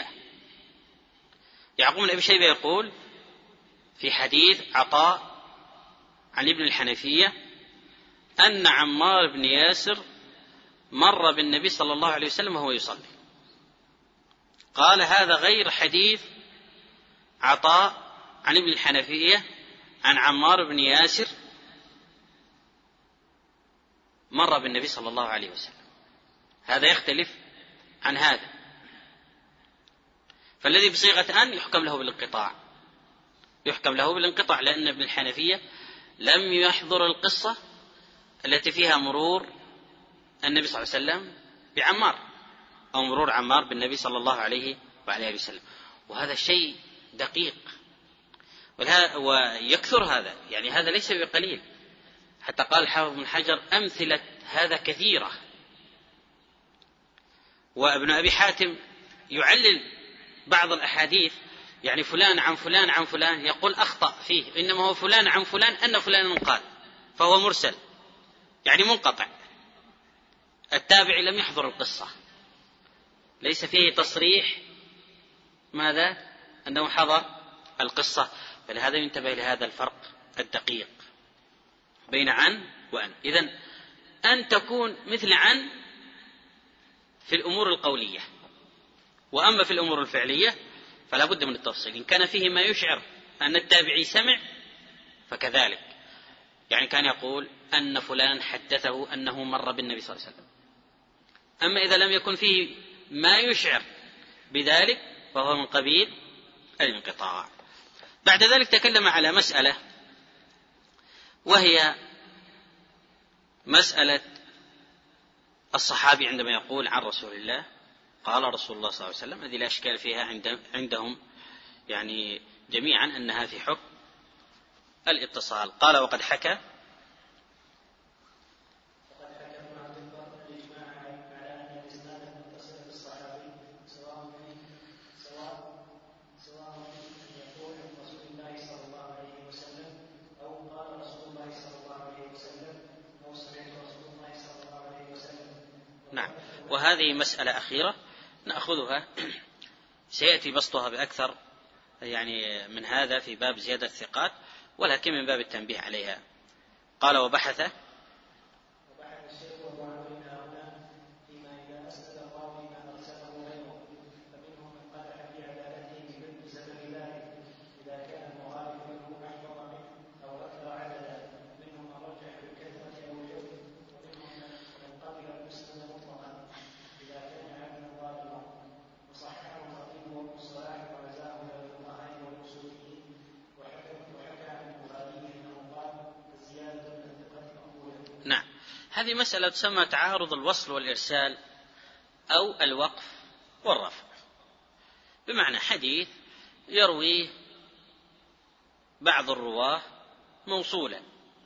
يقول في حديث عطاء عن ابن الحنفية أن عمار بن ياسر مر بالنبي صلى الله عليه وسلم وهو يصلي. قال هذا غير حديث عطاء عن ابن الحنفية عن عمار بن ياسر مر بالنبي صلى الله عليه وسلم، هذا يختلف عن هذا. فالذي بصيغة أن يحكم له بالانقطاع، لأن ابن الحنفية لم يحضر القصة التي فيها مرور النبي صلى الله عليه وسلم بعمار، أو مرور عمار بالنبي صلى الله عليه وعلى آله وسلم. وهذا شيء دقيق ويكثر هذا، هذا ليس بقليل. حتى قال الحافظ بن حجر أمثلة هذا كثيرة. وابن أبي حاتم يعلل بعض الأحاديث، فلان عن فلان عن فلان، يقول أخطأ فيه، إنما هو فلان عن فلان أن فلان قال، فهو مرسل منقطع. التابع لم يحضر القصة، ليس فيه تصريح ماذا؟ أنه حضر القصة. فلهذا ينتبه لهذا الفرق الدقيق بين عن وأن. إذن أن تكون مثل عن في الأمور القولية، وأما في الأمور الفعلية فلا بد من التفصيل. إن كان فيه ما يشعر أن التابعي سمع فكذلك، كان يقول أن فلان حدثه أنه مر بالنبي صلى الله عليه وسلم. أما إذا لم يكن فيه ما يشعر بذلك فهو من قبيل الانقطاع. بعد ذلك تكلم على مسألة، وهي مسألة الصحابي عندما يقول عن رسول الله قال رسول الله صلى الله عليه وسلم، هذه لا إشكال فيها عندهم يعني جميعا أنها في حكم الاتصال. قال وقد حكى نعم. وهذه مسألة أخيرة نأخذها سيأتي بسطها بأكثر يعني من هذا في باب زيادة الثقات، ولكن من باب التنبيه عليها. قال وبحث نعم. هذه مسألة تسمى تعارض الوصل والإرسال أو الوقف والرفع، بمعنى حديث يرويه بعض الرواه موصولا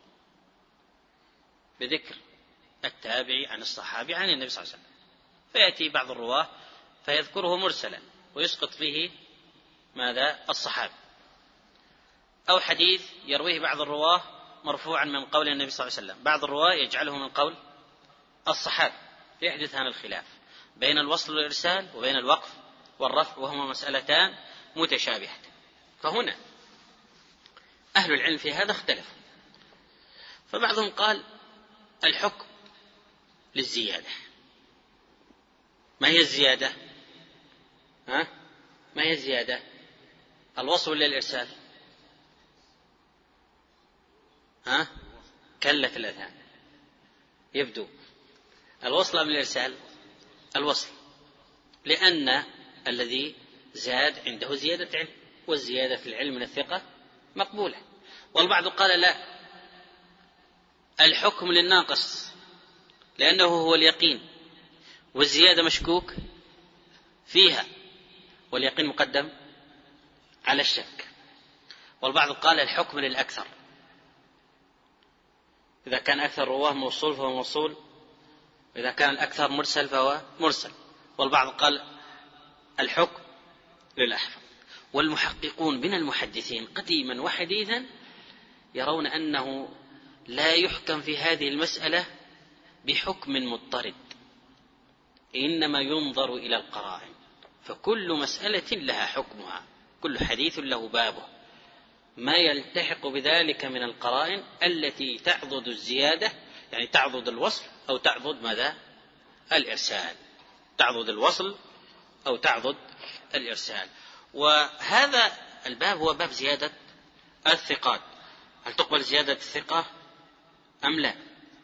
بذكر التابعي عن الصحابي عن النبي صلى الله عليه وسلم، فيأتي بعض الرواه فيذكره مرسلا ويسقط فيه ماذا؟ الصحابي. أو حديث يرويه بعض الرواه مرفوعا من قول النبي صلى الله عليه وسلم، بعض الرواه يجعله من قول الصحابي، يحدث هذا الخلاف بين الوصل والإرسال وبين الوقف والرفع، وهما مسألتان متشابهتان. فهنا أهل العلم في هذا اختلفوا، فبعضهم قال الحكم للزيادة. ما هي الزيادة؟ ما هي الزيادة؟ الوصل ولا الإرسال؟ كلت الأذهان، يبدو الوصل أم الإرسال؟ الوصل، لأن الذي زاد عنده زيادة علم، والزيادة في العلم من الثقة مقبولة. والبعض قال لا، الحكم للناقص لأنه هو اليقين، والزيادة مشكوك فيها، واليقين مقدم على الشك. والبعض قال الحكم للأكثر، إذا كان أكثر رواه موصول فهو موصول، وإذا كان الأكثر مرسل فهو مرسل. والبعض قال الحكم للأحفظ. والمحققون من المحدثين قديما وحديثا يرون أنه لا يحكم في هذه المسألة بحكم مضطرد، إنما ينظر إلى القرائن، فكل مسألة لها حكمها، كل حديث له بابه، ما يلتحق بذلك من القرائن التي تعضد الزيادة، يعني تعضد الوصل أو تعضد ماذا؟ الإرسال، تعضد الوصل أو تعضد الإرسال. وهذا الباب هو باب زيادة الثقات. هل تقبل زيادة الثقة أم لا؟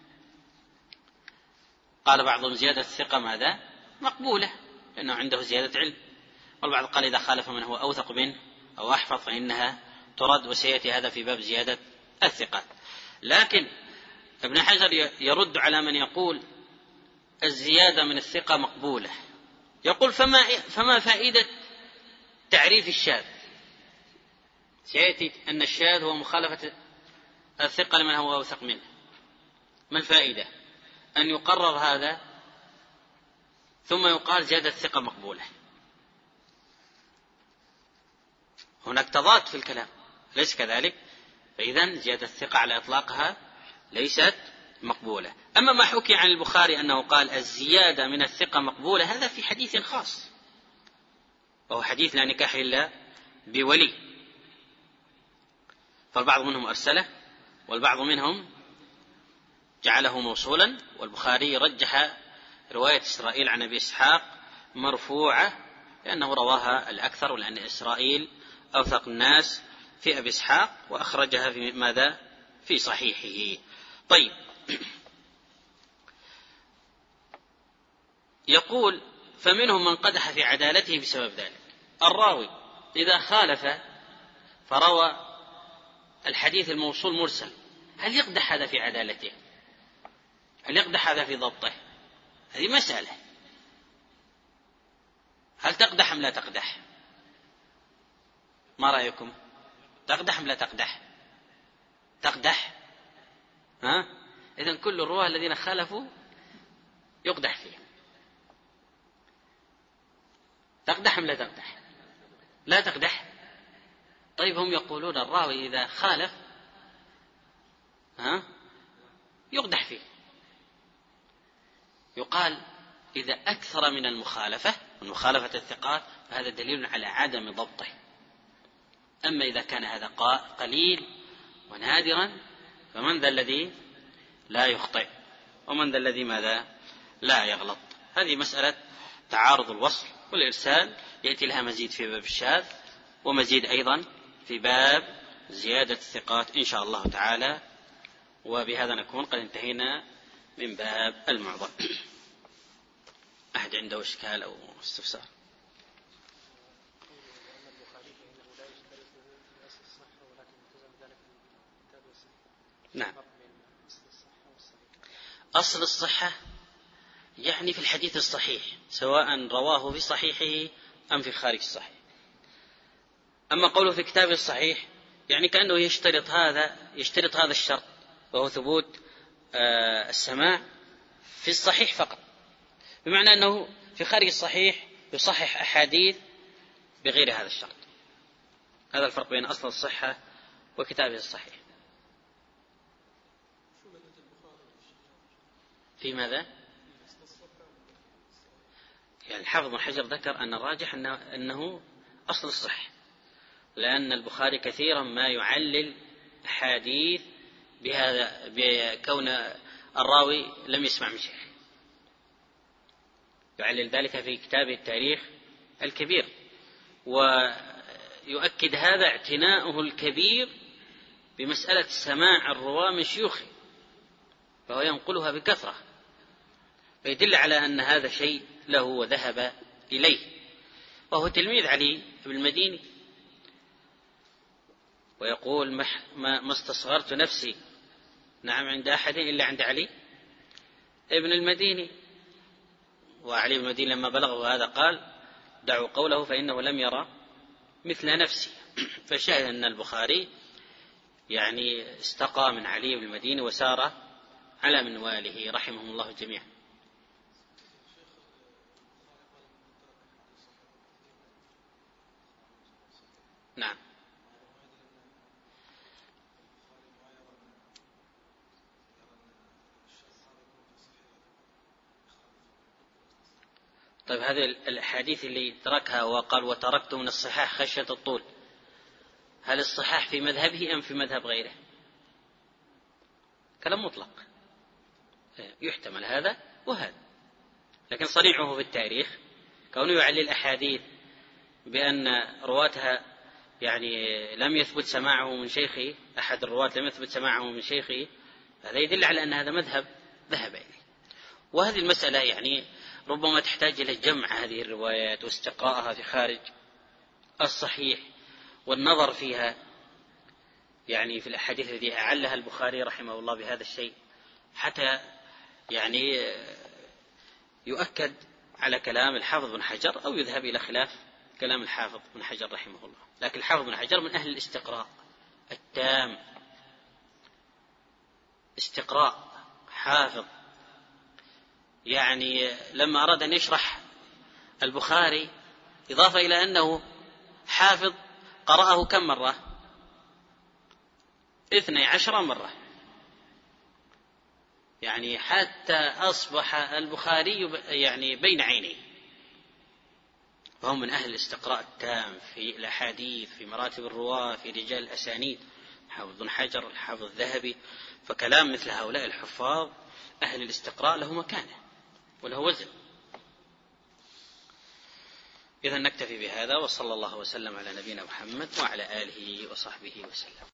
قال بعضهم زيادة الثقة ماذا؟ مقبولة، لأنه عنده زيادة علم. والبعض قال إذا خالف من هو أوثق منه أو أحفظ فإنها ترد، وسيأتي هذا في باب زيادة الثقات. لكن ابن حجر يرد على من يقول الزيادة من الثقة مقبولة، يقول فما فائدة تعريف الشاذ؟ سيأتي أن الشاذ هو مخالفة الثقة لمن هو أوثق منه، ما الفائدة أن يقرر هذا ثم يقال زيادة الثقة مقبولة؟ هناك تضاد في الكلام، ليس كذلك؟ فإذن زيادة الثقة على إطلاقها ليست مقبولة. أما ما حكي عن البخاري أنه قال الزيادة من الثقة مقبولة، هذا في حديث خاص، وهو حديث لا نكاح إلا بولي، فالبعض منهم أرسله والبعض منهم جعله موصولا. والبخاري رجح رواية إسرائيل عن أبي إسحاق مرفوعة لأنه رواها الأكثر، ولأن إسرائيل أوثق الناس في أبي إسحاق، وأخرجها في ماذا؟ في صحيحه. طيب، يقول فمنهم من قدح في عدالته بسبب ذلك. الراوي إذا خالف فروى الحديث الموصول مرسل، هل يقدح هذا في عدالته؟ هل يقدح هذا في ضبطه؟ هذه مسألة. هل تقدح أم لا تقدح؟ ما رأيكم؟ تقدح أم لا تقدح؟ تقدح. إذن كل الرواة الذين خالفوا يقدح فيهم. تقدح أم لا تقدح؟ لا تقدح. طيب هم يقولون الراوي إذا خالف يقدح فيه. يقال إذا أكثر من المخالفة الثقات فهذا دليل على عدم ضبطه. أما إذا كان هذا قليل ونادرا فمن ذا الذي لا يخطئ ومن ذا الذي ماذا لا يغلط. هذه مسألة تعارض الوصل والإرسال يأتي لها مزيد في باب الشاذ ومزيد أيضا في باب زيادة الثقات إن شاء الله تعالى. وبهذا نكون قد انتهينا من باب المعضل. أحد عنده إشكال أو استفسار؟ نعم. أصل الصحة يعني في الحديث الصحيح سواء رواه في صحيحه أم في خارج الصحيح. أما قوله في كتابه الصحيح يعني كأنه يشترط هذا الشرط وهو ثبوت السماع في الصحيح فقط، بمعنى أنه في خارج الصحيح يصحح أحاديث بغير هذا الشرط. هذا الفرق بين أصل الصحة وكتابه الصحيح. في ماذا؟ يعني الحافظ بن حجر ذكر أن الراجح أنه أصل الصحة، لأن البخاري كثيرا ما يعلل أحاديث بهذا بكون الراوي لم يسمع من شيخ، يعلل ذلك في كتابه التاريخ الكبير، ويؤكد هذا اعتناؤه الكبير بمسألة سماع الرواة من شيوخه، فهو ينقلها بكثرة، فيدل على أن هذا شيء له وذهب إليه. وهو تلميذ علي بن المديني، ويقول ما استصغرت نفسي عند أحد إلا عند علي ابن المديني. وعلي بن المديني لما بلغه هذا قال دعوا قوله فإنه لم يرى مثل نفسي. فالشاهد أن البخاري يعني استقى من علي بن المديني وسار على منواله رحمهم الله جميعا. نعم. طيب هذه الحديث اللي تركها وقال وتركت من الصحاح خشية الطول، هل الصحاح في مذهبه أم في مذهب غيره؟ كلام مطلق يحتمل هذا وهذا، لكن صنيعه في التاريخ كونه يعلل الأحاديث بأن رواتها يعني لم يثبت سماعه من شيخه، أحد الرواة لم يثبت سماعه من شيخه، هذا يدل على أن هذا مذهب ذهب إليه. وهذه المسألة يعني ربما تحتاج إلى جمع هذه الروايات واستقراءها في خارج الصحيح والنظر فيها يعني في الأحاديث التي أعلها البخاري رحمه الله بهذا الشيء، حتى يعني يؤكد على كلام الحافظ بن حجر أو يذهب إلى خلاف كلام الحافظ بن حجر رحمه الله. لكن الحافظ بن حجر من أهل الاستقراء التام، استقراء حافظ، يعني لما أراد أن يشرح البخاري إضافة إلى أنه حافظ قرأه كم مرة؟ 12 مرة، يعني حتى أصبح البخاري يعني بين عينيه. فهم من أهل الاستقراء التام في الأحاديث، في مراتب الرواة، في رجال الأسانيد، حافظ بن حجر، الحافظ الذهبي. فكلام مثل هؤلاء الحفاظ أهل الاستقراء له مكانه وله وزن. إذن نكتفي بهذا، وصلى الله وسلم على نبينا محمد وعلى آله وصحبه وسلم.